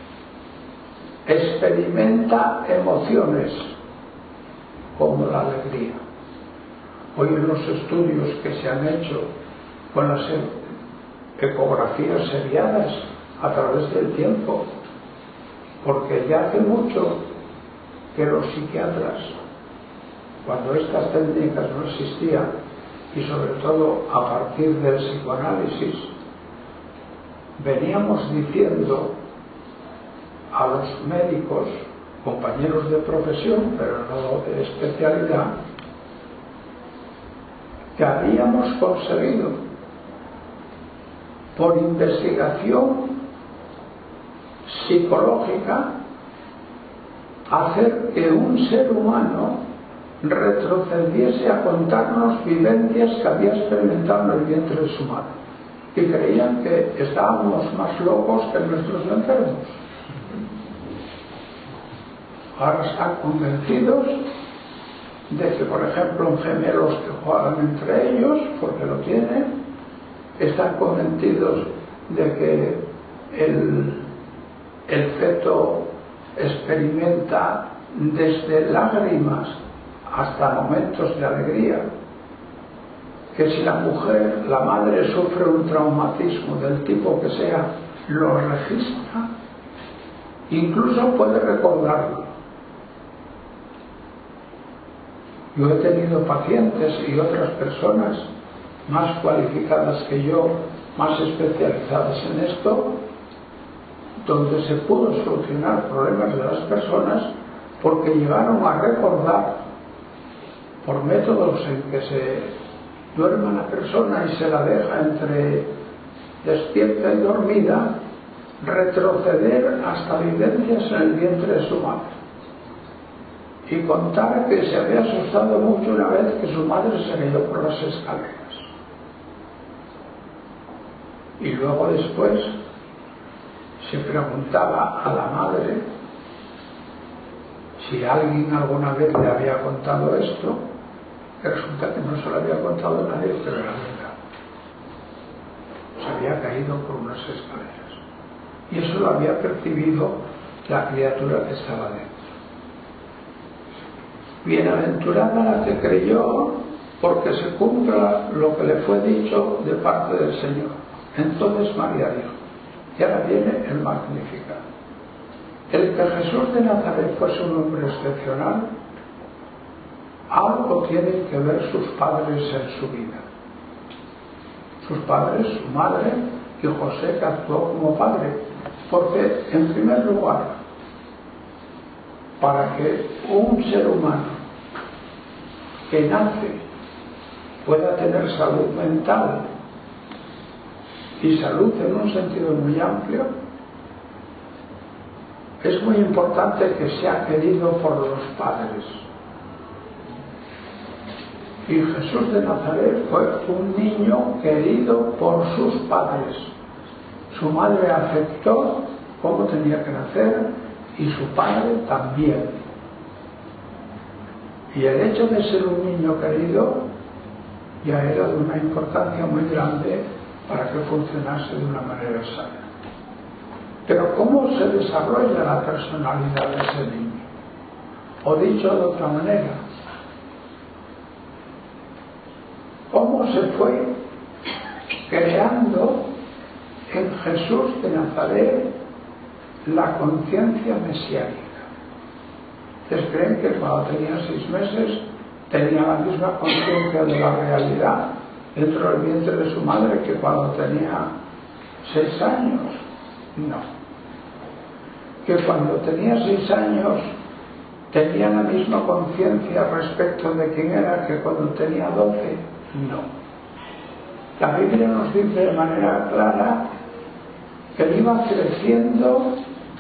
experimenta emociones como la alegría. Hoy en los estudios que se han hecho con las ecografías seriadas a través del tiempo, porque ya hace mucho que los psiquiatras, cuando estas técnicas no existían, y sobre todo a partir del psicoanálisis, veníamos diciendo a los médicos, compañeros de profesión, pero no de especialidad, que habíamos conseguido, por investigación psicológica, hacer que un ser humano retrocediese a contarnos vivencias que había experimentado en el vientre de su madre, y creían que estábamos más locos que nuestros enfermos. Ahora están convencidos de que, por ejemplo, en gemelos que juegan entre ellos, porque lo tienen, están convencidos de que el, el feto experimenta desde lágrimas hasta momentos de alegría, que si la mujer, la madre, sufre un traumatismo del tipo que sea, lo registra, incluso puede recordarlo. Yo he tenido pacientes y otras personas más cualificadas que yo, más especializadas en esto, donde se pudo solucionar problemas de las personas porque llegaron a recordar, por métodos en que se duerme la persona y se la deja entre despierta y dormida, retroceder hasta vivencias en el vientre de su madre y contar que se había asustado mucho una vez que su madre se cayó por las escaleras. Y luego después se preguntaba a la madre si alguien alguna vez le había contado esto, que resulta que no se lo había contado a nadie, pero era verdad. Se había caído por unas escaleras. Y eso lo había percibido la criatura que estaba dentro. Bienaventurada la que creyó, porque se cumpla lo que le fue dicho de parte del Señor. Entonces María dijo, y ahora viene el Magnificat. El que Jesús de Nazaret fuese un hombre excepcional, algo tienen que ver sus padres en su vida. Sus padres, su madre y José, que actuó como padre, porque en primer lugar, para que un ser humano que nace pueda tener salud mental y salud en un sentido muy amplio, es muy importante que sea querido por los padres. Y Jesús de Nazaret fue un niño querido por sus padres. Su madre aceptó cómo tenía que nacer y su padre también. Y el hecho de ser un niño querido ya era de una importancia muy grande para que funcionase de una manera sana. Pero ¿cómo se desarrolla la personalidad de ese niño? O dicho de otra manera, ¿cómo se fue creando en Jesús de Nazaret la conciencia mesiánica? ¿Ustedes creen que cuando tenía seis meses tenía la misma conciencia de la realidad dentro del vientre de su madre que cuando tenía seis años? No. Que cuando tenía seis años tenía la misma conciencia respecto de quién era que cuando tenía doce. No. La Biblia nos dice de manera clara que él iba creciendo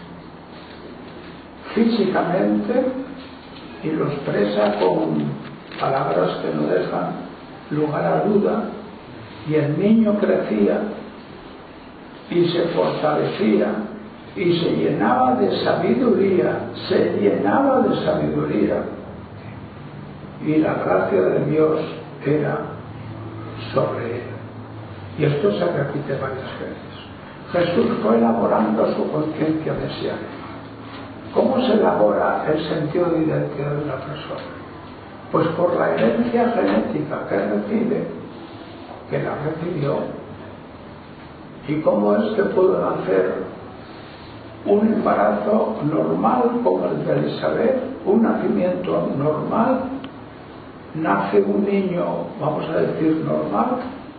físicamente y lo expresa con palabras que no dejan lugar a duda, y el niño crecía y se fortalecía y se llenaba de sabiduría, se llenaba de sabiduría, y la gracia de Dios era sobre él. Y esto se repite varias veces. Jesús fue elaborando su conciencia mesiánica. ¿Cómo se elabora el sentido de identidad de una persona? Pues por la herencia genética que recibe, que la recibió. ¿Y cómo es que pudo nacer un embarazo normal como el de Elizabeth, un nacimiento normal? Nace un niño, vamos a decir, normal.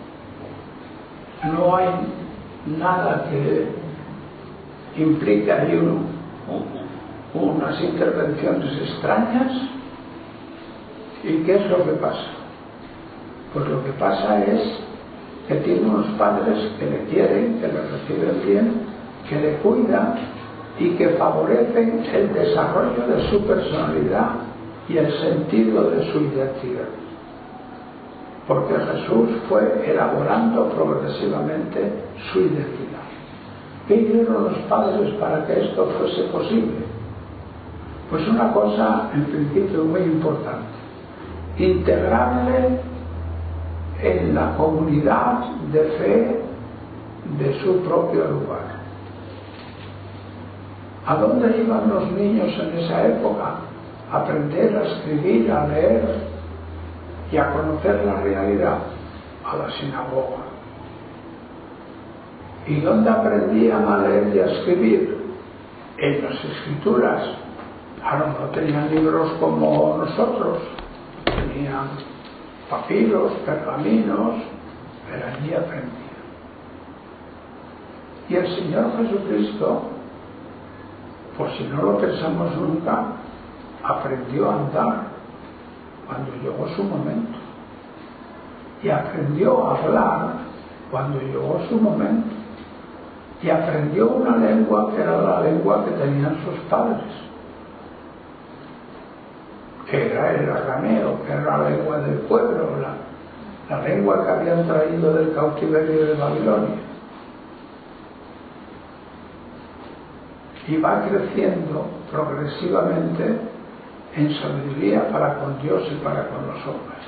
No hay nada que implique ahí un, un, unas intervenciones extrañas. ¿Y qué es lo que pasa? Pues lo que pasa es que tiene unos padres que le quieren, que le reciben bien, que le cuidan y que favorecen el desarrollo de su personalidad y el sentido de su identidad. Porque Jesús fue elaborando progresivamente su identidad. ¿Qué hicieron los padres para que esto fuese posible? Pues una cosa en principio muy importante: integrarle en la comunidad de fe de su propio lugar. ¿A dónde iban los niños en esa época? A aprender a escribir, a leer y a conocer la realidad. A la sinagoga. ¿Y dónde aprendían a leer y a escribir? En las escrituras. Claro, no tenían libros como nosotros, tenían papiros, pergaminos, pero allí aprendían. Y el Señor Jesucristo, por si no lo pensamos nunca, aprendió a andar cuando llegó su momento, y aprendió a hablar cuando llegó su momento, y aprendió una lengua que era la lengua que tenían sus padres, que era el arameo, que era la lengua del pueblo, la, la lengua que habían traído del cautiverio de Babilonia. Y va creciendo progresivamente en sabiduría para con Dios y para con los hombres.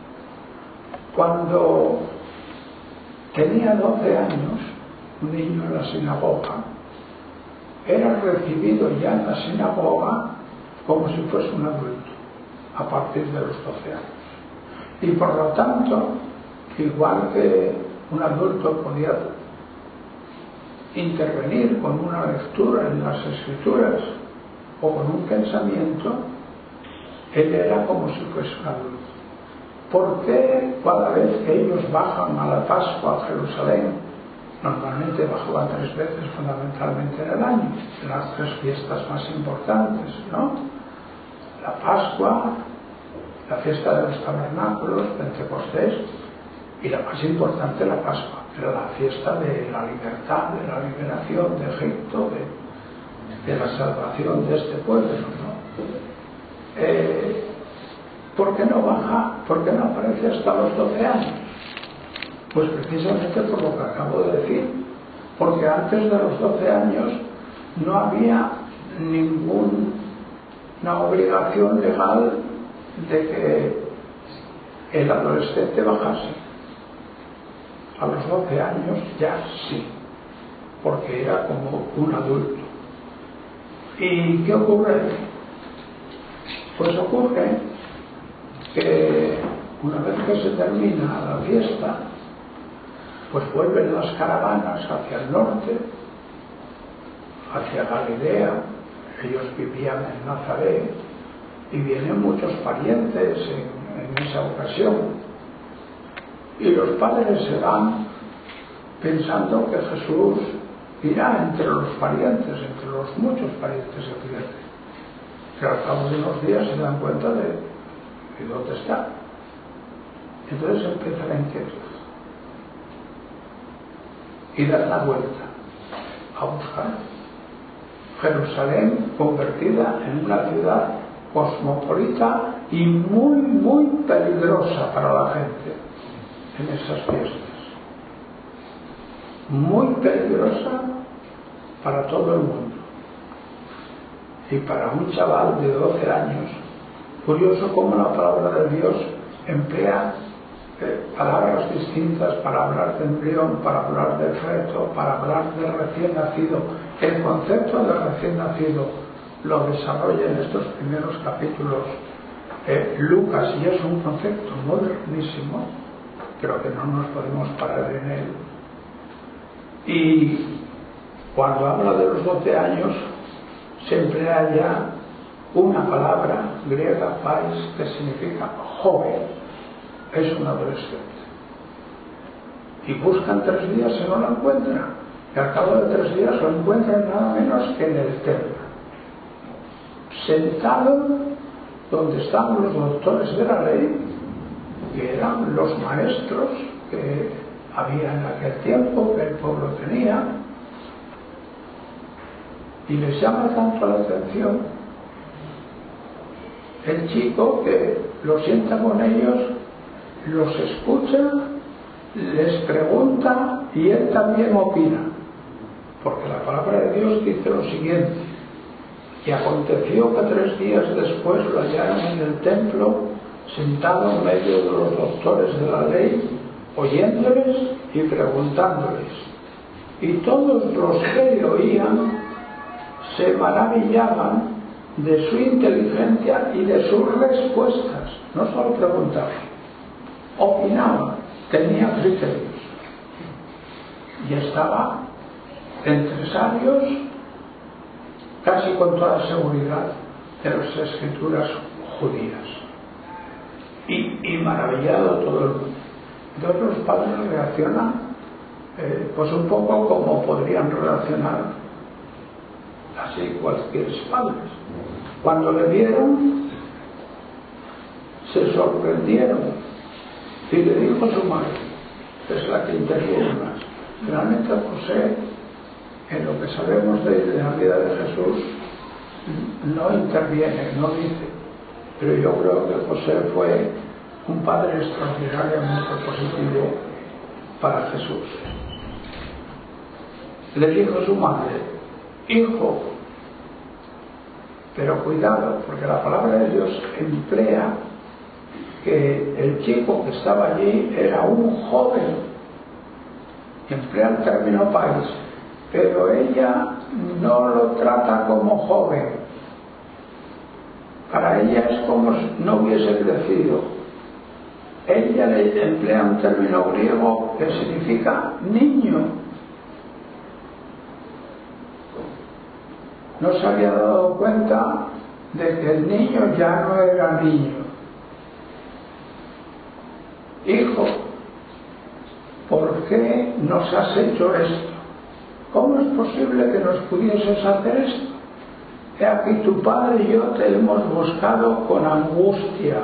Cuando tenía doce años, un niño en la sinagoga, era recibido ya en la sinagoga como si fuese un adulto, a partir de los doce años. Y por lo tanto, igual que un adulto podía intervenir con una lectura en las escrituras o con un pensamiento, él era como si fuese un adulto. ¿Por qué cada vez que ellos bajan a la Pascua a Jerusalén, normalmente bajaban tres veces fundamentalmente en el año, en las tres fiestas más importantes, ¿no? La Pascua, la fiesta de los tabernáculos, Pentecostés, y la más importante, la Pascua, que era la fiesta de la libertad, de la liberación de Egipto, de, de la salvación de este pueblo, ¿no? Eh, ¿Por qué no baja? ¿Por qué no aparece hasta los doce años? Pues precisamente por lo que acabo de decir, porque antes de los doce años no había ninguna obligación legal de que el adolescente bajase. A los doce años ya sí, porque era como un adulto. ¿Y qué ocurre? Pues ocurre que una vez que se termina la fiesta, pues vuelven las caravanas hacia el norte, hacia Galilea. Ellos vivían en Nazaret y vienen muchos parientes en, en esa ocasión, y los padres se van pensando que Jesús irá entre los parientes, entre los muchos parientes que vienen, pero al cabo de unos días se dan cuenta de, de dónde está. Entonces empieza la inquietud y dan la vuelta a buscar. Jerusalén convertida en una ciudad cosmopolita y muy, muy peligrosa para la gente en esas fiestas. muy peligrosa para todo el mundo. Y para un chaval de doce años, curioso cómo la palabra de Dios emplea eh, palabras distintas para hablar de embrión, para hablar de feto, para hablar de recién nacido. El concepto de recién nacido lo desarrolla en estos primeros capítulos eh, Lucas, y es un concepto modernísimo, creo que no nos podemos parar en él. Y cuando habla de los doce años, se emplea ya una palabra griega, pais, que significa joven, es un adolescente. Y buscan tres días y no lo encuentran. Y al cabo de tres días lo encuentran nada menos que en el templo, sentado donde estaban los doctores de la ley, que eran los maestros que había en aquel tiempo, que el pueblo tenía. Y les llama tanto la atención el chico que lo sienta con ellos, los escucha, les pregunta y él también opina, porque la palabra de Dios dice lo siguiente: y aconteció que tres días después lo hallaron en el templo, sentado en medio de los doctores de la ley, oyéndoles y preguntándoles. Y todos los que le oían se maravillaban de su inteligencia y de sus respuestas. No solo preguntaban, opinaban, tenía criterios. Y estaba entre sabios, casi con toda seguridad, de las escrituras judías. Y, y maravillado todo el mundo. Entonces los padres reaccionan eh, pues un poco como podrían reaccionar así cualquier padres. Cuando le vieron, se sorprendieron, y le dijo su madre, es la que interviene más. Realmente José, en lo que sabemos de, de la vida de Jesús, no interviene, no dice, pero yo creo que José fue un padre extraordinariamente positivo para Jesús. Le dijo su madre, hijo, pero cuidado, porque la palabra de Dios emplea que el chico que estaba allí era un joven, emplea el término pais, pero ella no lo trata como joven. Para ella es como si no hubiese crecido. Ella le emplea un término griego que significa niño. No se había dado cuenta de que el niño ya no era niño. Hijo, ¿por qué nos has hecho esto? ¿Cómo es posible que nos pudieses hacer esto? He aquí tu padre y yo te hemos buscado con angustia.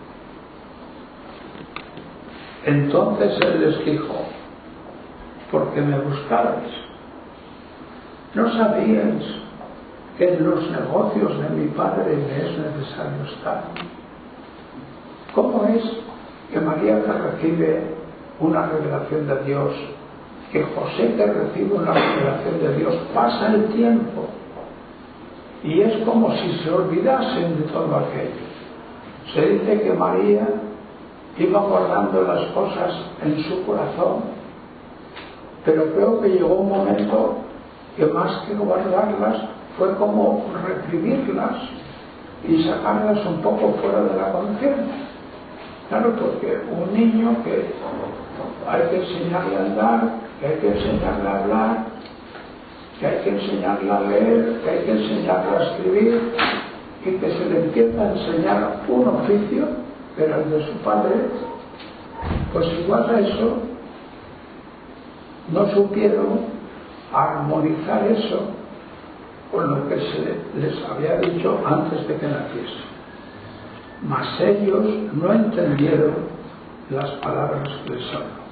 Entonces él les dijo, ¿por qué me buscáis? ¿No sabíais que en los negocios de mi padre me es necesario estar? ¿Cómo es que María, que recibe una revelación de Dios, que José, que recibe una revelación de Dios, pasa el tiempo y es como si se olvidasen de todo aquello? Se dice que María iba guardando las cosas en su corazón, pero creo que llegó un momento que más que guardarlas fue como reprimirlas y sacarlas un poco fuera de la conciencia. Claro, porque un niño que hay que enseñarle a andar, que hay que enseñarle a hablar, que hay que enseñarle a leer, que hay que enseñarle a escribir, y que se le empieza a enseñar un oficio, pero el de su padre, pues igual a eso no supieron armonizar eso con lo que se les había dicho antes de que naciese. Mas ellos no entendieron las palabras del Señor.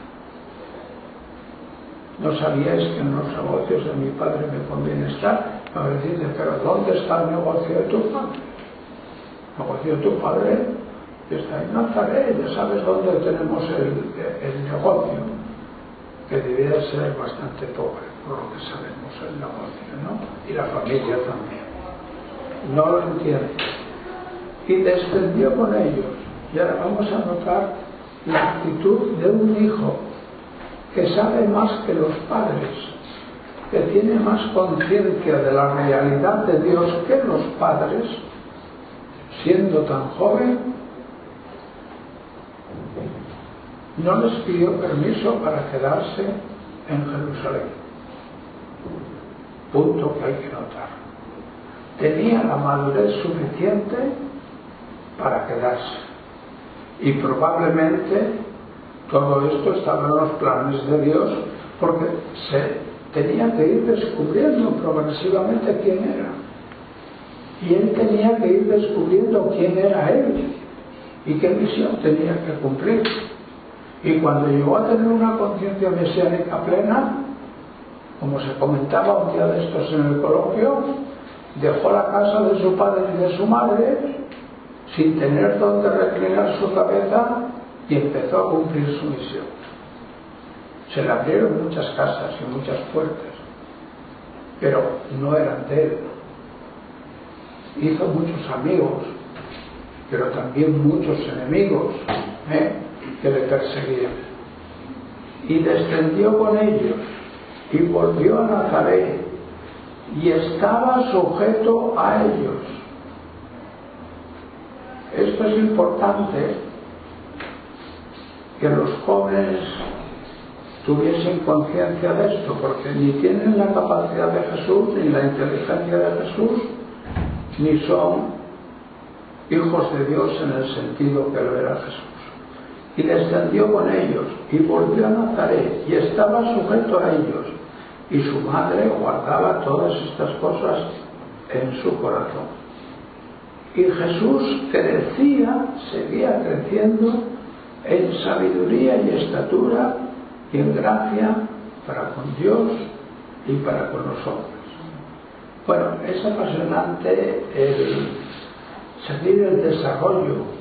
¿No sabíais que en los negocios de mi padre me conviene estar? Me decís, pero ¿dónde está el negocio de tu padre? El negocio de tu padre está en Nazaret, ya sabes dónde tenemos el, el negocio. que debía ser bastante pobre, por lo que sabemos el negocio, ¿no? Y la familia también. No lo entiende. Y descendió con ellos. Y ahora vamos a notar la actitud de un hijo que sabe más que los padres, que tiene más conciencia de la realidad de Dios que los padres, siendo tan joven, no les pidió permiso para quedarse en Jerusalén. Punto que hay que notar. Tenía la madurez suficiente para quedarse. Y probablemente todo esto estaba en los planes de Dios, porque se tenía que ir descubriendo progresivamente quién era. Y él tenía que ir descubriendo quién era él y qué misión tenía que cumplir. Y cuando llegó a tener una conciencia mesiánica plena, como se comentaba un día de estos en el coloquio, dejó la casa de su padre y de su madre sin tener donde reclinar su cabeza y empezó a cumplir su misión. Se le abrieron muchas casas y muchas puertas, pero no eran de él. Hizo muchos amigos, pero también muchos enemigos, ¿eh? que le perseguían. Y descendió con ellos y volvió a Nazaret y estaba sujeto a ellos. Esto es importante, que los jóvenes tuviesen conciencia de esto, porque ni tienen la capacidad de Jesús, ni la inteligencia de Jesús, ni son hijos de Dios en el sentido que lo era Jesús. Y descendió con ellos y volvió a Nazaret y estaba sujeto a ellos, y su madre guardaba todas estas cosas en su corazón. Y Jesús crecía, seguía creciendo en sabiduría y estatura y en gracia para con Dios y para con los hombres. Bueno, es apasionante el seguir el desarrollo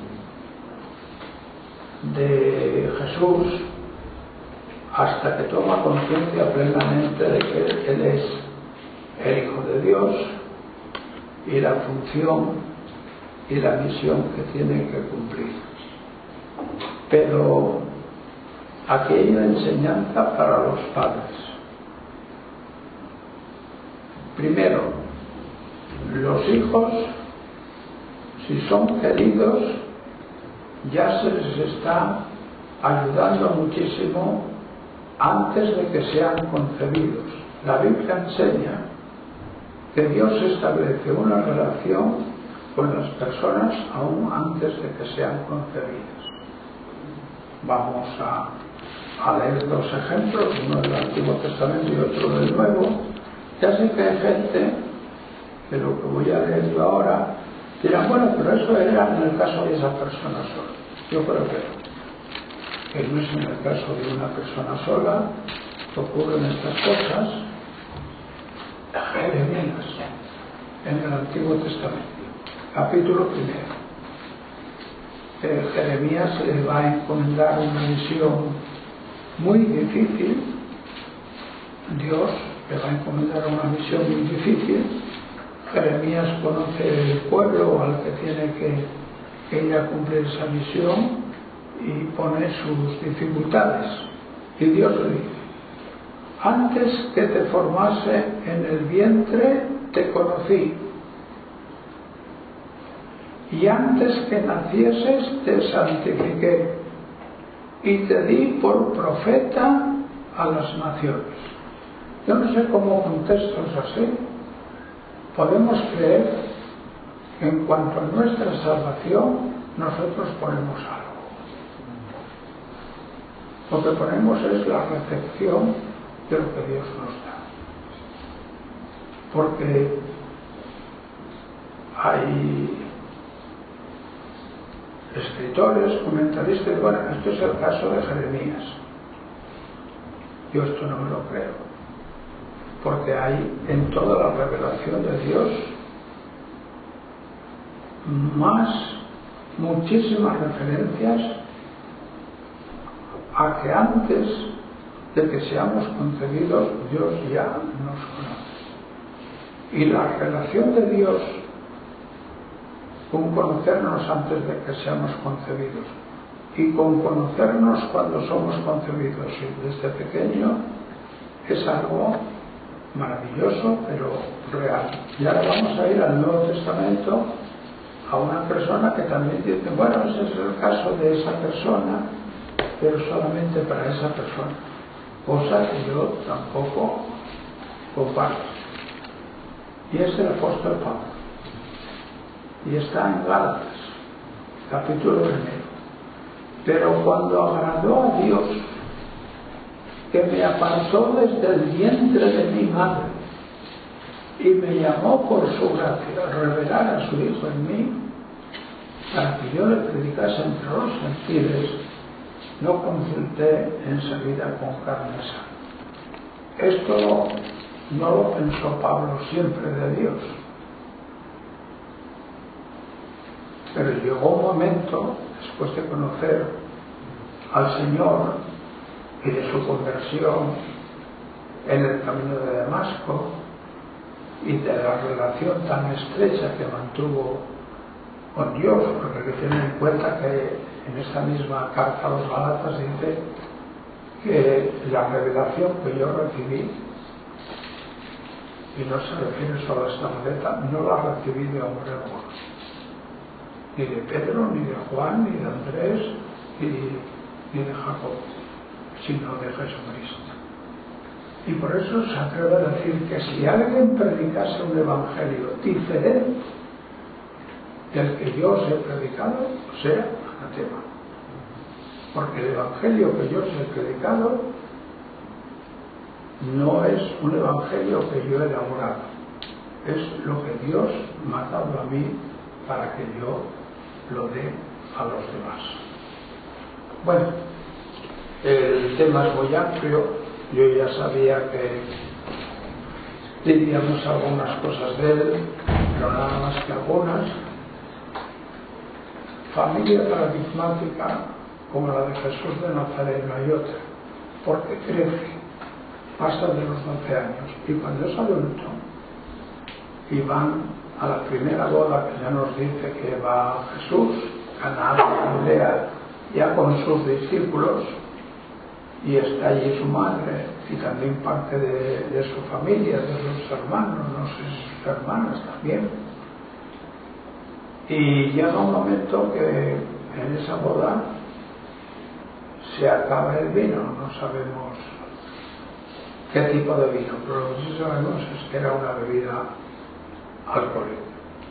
de Jesús hasta que toma conciencia plenamente de que Él es el Hijo de Dios y la función y la misión que tiene que cumplir. Pero aquí hay una enseñanza para los padres. Primero, los hijos, si son queridos, ya se les está ayudando muchísimo antes de que sean concebidos. La Biblia enseña que Dios establece una relación con las personas aún antes de que sean concebidas. Vamos a, a leer dos ejemplos, uno del Antiguo Testamento y otro del Nuevo. Ya sé que hay gente que lo que voy a leer yo ahora dirán, bueno, pero eso era en el caso de esa persona sola. Yo creo que no. Que no es en el caso de una persona sola que ocurren estas cosas. Jeremías, en el Antiguo Testamento, capítulo primero. Eh, Jeremías se le va a encomendar una misión muy difícil. Dios le va a encomendar una misión muy difícil. Jeremías conoce el pueblo al que tiene que, que ir a cumplir esa misión y pone sus dificultades. Y Dios le dice: antes que te formase en el vientre te conocí, y antes que nacieses te santifiqué y te di por profeta a las naciones. Yo no sé cómo con textos así podemos creer que en cuanto a nuestra salvación nosotros ponemos algo. Lo que ponemos es la recepción de lo que Dios nos da. Porque hay escritores, comentaristas, bueno, esto es el caso de Jeremías. Yo esto no me lo creo, porque hay en toda la revelación de Dios más, muchísimas referencias a que antes de que seamos concebidos, Dios ya nos conoce. Y la relación de Dios con conocernos antes de que seamos concebidos y con conocernos cuando somos concebidos y desde pequeño es algo maravilloso pero real. Y ahora vamos a ir al Nuevo Testamento a una persona que también dice, bueno, ese es el caso de esa persona, pero solamente para esa persona, cosa que yo tampoco comparto. Y es el apóstol Pablo. Y está en Gálatas, capítulo primero. Pero cuando agradó a Dios, que me apartó desde el vientre de mi madre y me llamó por su gracia a revelar a su Hijo en mí, para que yo le predicase entre los gentiles, no consulté enseguida con carne sana. Esto no lo pensó Pablo siempre de Dios. Pero llegó un momento, después de conocer al Señor y de su conversión en el camino de Damasco y de la relación tan estrecha que mantuvo con Dios, porque hay que tener en cuenta que en esta misma carta a los Gálatas dice que la revelación que yo recibí, y no se refiere solo a esta maleta, no la recibí de hombre alguno, ni de Pedro, ni de Juan, ni de Andrés, ni, ni de Jacob, sino de Jesucristo. Y por eso se atreve a decir que si alguien predicase un evangelio diferente del que yo os he predicado, sea anatema. Porque el evangelio que yo os he predicado no es un evangelio que yo he elaborado, es lo que Dios me ha dado a mí para que yo lo dé a los demás. Bueno, el tema es muy amplio. Yo ya sabía que diríamos algunas cosas de él, pero nada más que algunas. Familia paradigmática como la de Jesús de Nazaret no hay otra, porque crece, pasa de los doce años, y cuando es adulto y van a la primera boda, que ya nos dice que va Jesús, Caná de Galilea, ya con sus discípulos, y está allí su madre y también parte de, de su familia, de sus hermanos, no sé, sus hermanas también. Y llega un momento que en esa boda se acaba el vino, no sabemos qué tipo de vino, pero lo que sí sabemos es que era una bebida alcohólica.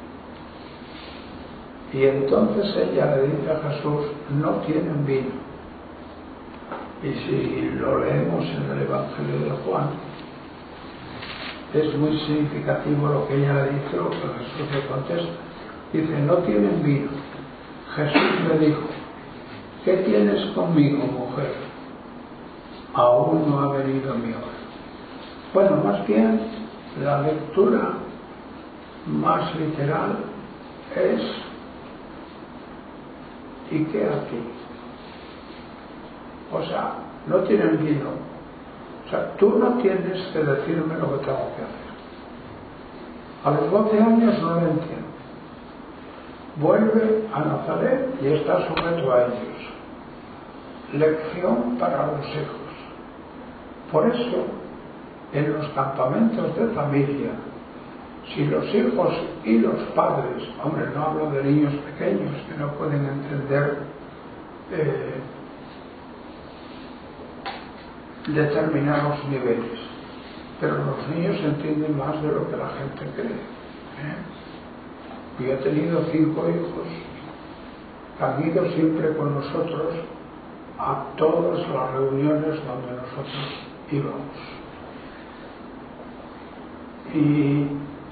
Y entonces ella le dice a Jesús, no tienen vino. Y si lo leemos en el Evangelio de Juan, es muy significativo lo que ella le dice, lo que Jesús le contesta. Dice, no tienen vino. Jesús le dijo, ¿qué tienes conmigo, mujer? Aún no ha venido mi hora. Bueno, más bien, la lectura más literal es, ¿y qué aquí? O sea, no tienen vino. O sea, tú no tienes que decirme lo que tengo que hacer. A los doce años no lo entiendo. Vuelve a Nazaret y está sujeto a ellos. Lección para los hijos. Por eso, en los campamentos de familia, si los hijos y los padres, hombre, no hablo de niños pequeños que no pueden entender eh, determinados niveles, pero los niños entienden más de lo que la gente cree. ¿eh? Yo he tenido cinco hijos que han ido siempre con nosotros a todas las reuniones donde nosotros íbamos. Y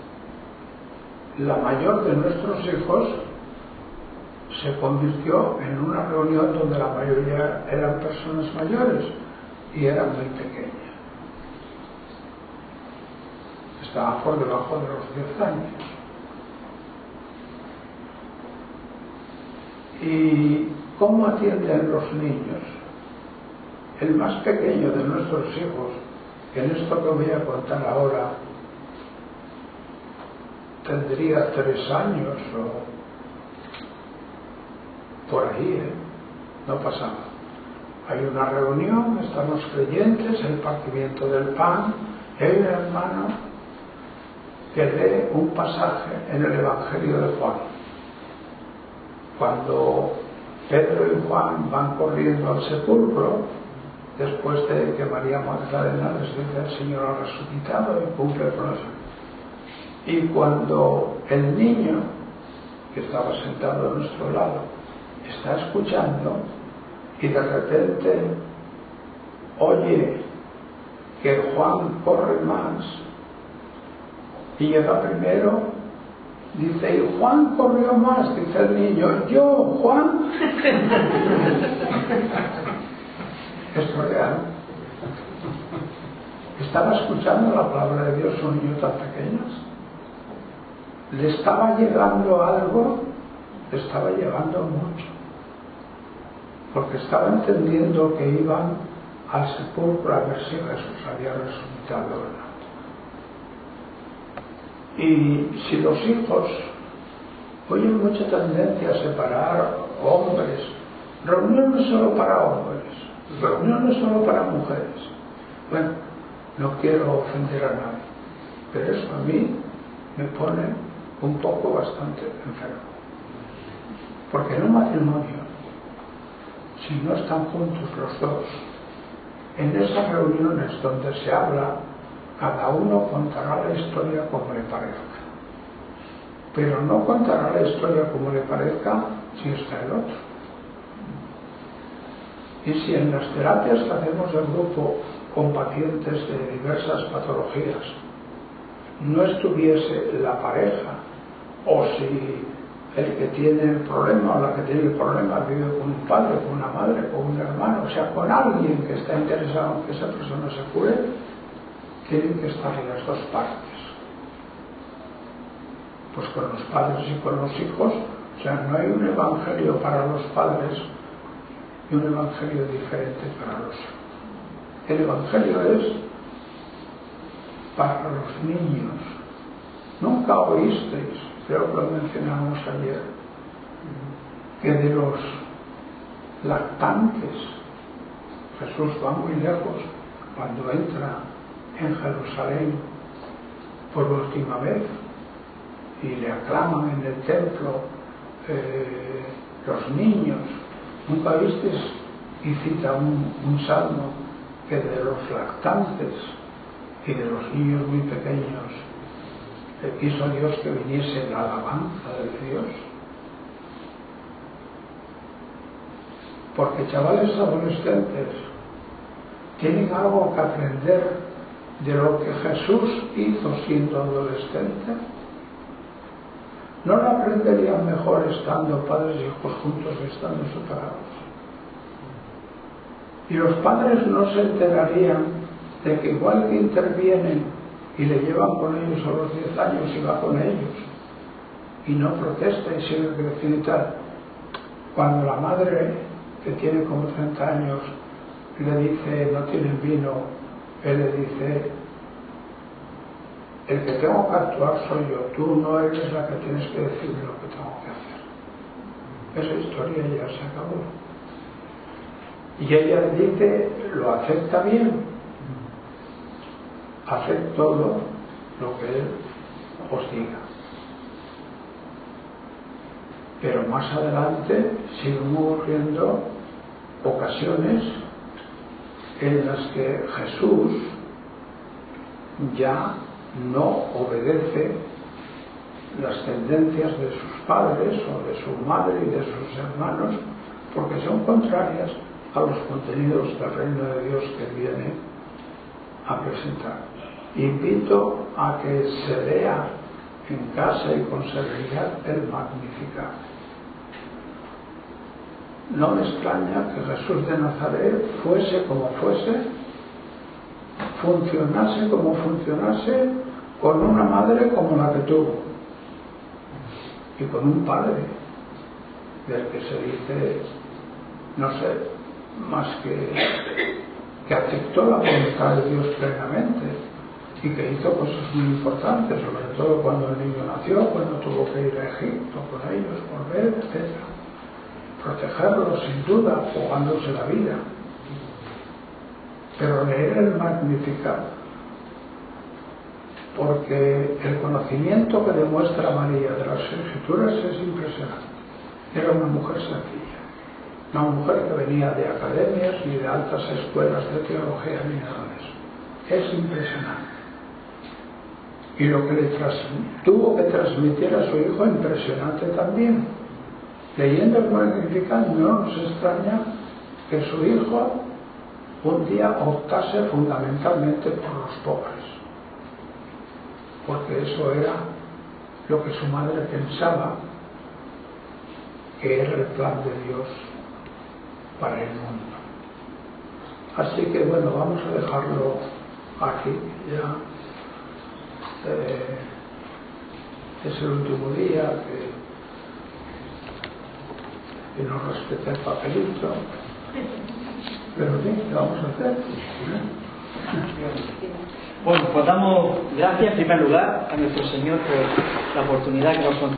la mayor de nuestros hijos se convirtió en una reunión donde la mayoría eran personas mayores y era muy pequeña. Estaba por debajo de los diez años. ¿Y cómo atienden los niños? el más pequeño de nuestros hijos, que en esto que voy a contar ahora tendría tres años o por ahí, ¿eh? No pasaba. Hay una reunión, están los creyentes, el partimiento del pan, el hermano que lee un pasaje en el Evangelio de Juan. Cuando Pedro y Juan van corriendo al sepulcro, después de que María Magdalena les dice el Señor ha resucitado y cumple con eso. Y cuando el niño, que estaba sentado a nuestro lado, está escuchando y de repente oye que Juan corre más y llega primero, dice, y Juan corrió más, dice el niño, yo, Juan. Esto es real. Estaba escuchando la palabra de Dios un niño tan pequeño. Le estaba llegando algo, le estaba llegando mucho, porque estaba entendiendo que iban al sepulcro a ver si Jesús había resucitado o no. Y si los hijos oyen mucha tendencia a separar hombres, reuniones solo para hombres, reuniones solo para mujeres. Bueno, no quiero ofender a nadie, pero eso a mí me pone un poco bastante enfermo. Porque en un matrimonio, si no están juntos los dos, en esas reuniones donde se habla, cada uno contará la historia como le parezca. Pero no contará la historia como le parezca si está el otro. Y si en las terapias que hacemos de grupo con pacientes de diversas patologías no estuviese la pareja, o si el que tiene el problema o la que tiene el problema vive con un padre, con una madre, con un hermano, o sea, con alguien que está interesado en que esa persona se cure, tienen que estar las dos partes. Pues con los padres y con los hijos, o sea, no hay un evangelio para los padres y un evangelio diferente para los hijos. El evangelio es para los niños. Nunca oísteis, creo que lo mencionamos ayer, que de los lactantes Jesús va muy lejos cuando entra en Jerusalén por última vez y le aclaman en el templo eh, los niños. Nunca visteis, y cita un, un salmo, que de los lactantes y de los niños muy pequeños le quiso a Dios que viniese la alabanza de Dios. Porque chavales adolescentes tienen algo que aprender de lo que Jesús hizo siendo adolescente. ¿No lo aprenderían mejor estando padres y hijos juntos que estando separados? Y los padres no se enterarían de que igual que intervienen y le llevan con ellos a los diez años y va con ellos y no protesta y sigue creciendo y tal, cuando la madre que tiene como treinta años le dice no tienen vino, él le dice el que tengo que actuar soy yo, tú no eres la que tienes que decirme lo que tengo que hacer. Esa historia ya se acabó. Y ella le dice, lo acepta bien, haced todo lo que él os diga. Pero más adelante siguen ocurriendo ocasiones en las que Jesús ya no obedece las tendencias de sus padres o de su madre y de sus hermanos porque son contrarias a los contenidos del reino de Dios que viene a presentar. Invito a que se lea en casa y con serenidad el Magnificat. No me extraña que Jesús de Nazaret fuese como fuese, funcionase como funcionase, con una madre como la que tuvo y con un padre del que se dice, no sé, más que que aceptó la voluntad de Dios plenamente y que hizo cosas muy importantes, sobre todo cuando el niño nació, cuando tuvo que ir a Egipto con ellos, volver, etcétera. Protegerlos sin duda, jugándose la vida. Pero leer el Magnificat, porque el conocimiento que demuestra María de las Escrituras es impresionante. Era una mujer sencilla, una mujer que venía de academias ni de altas escuelas de teología ni nada de eso. Es impresionante. Y lo que le tuvo que transmitir a su hijo, impresionante también. Leyendo el Magnificat no nos extraña que su hijo un día optase fundamentalmente por los pobres, porque eso era lo que su madre pensaba que era el plan de Dios para el mundo. Así que bueno, vamos a dejarlo aquí ya. Eh, es el último día que, que no respete el papelito, pero sí, ¿qué vamos a hacer? Bueno, pues damos gracias en primer lugar a nuestro Señor por la oportunidad que nos concede.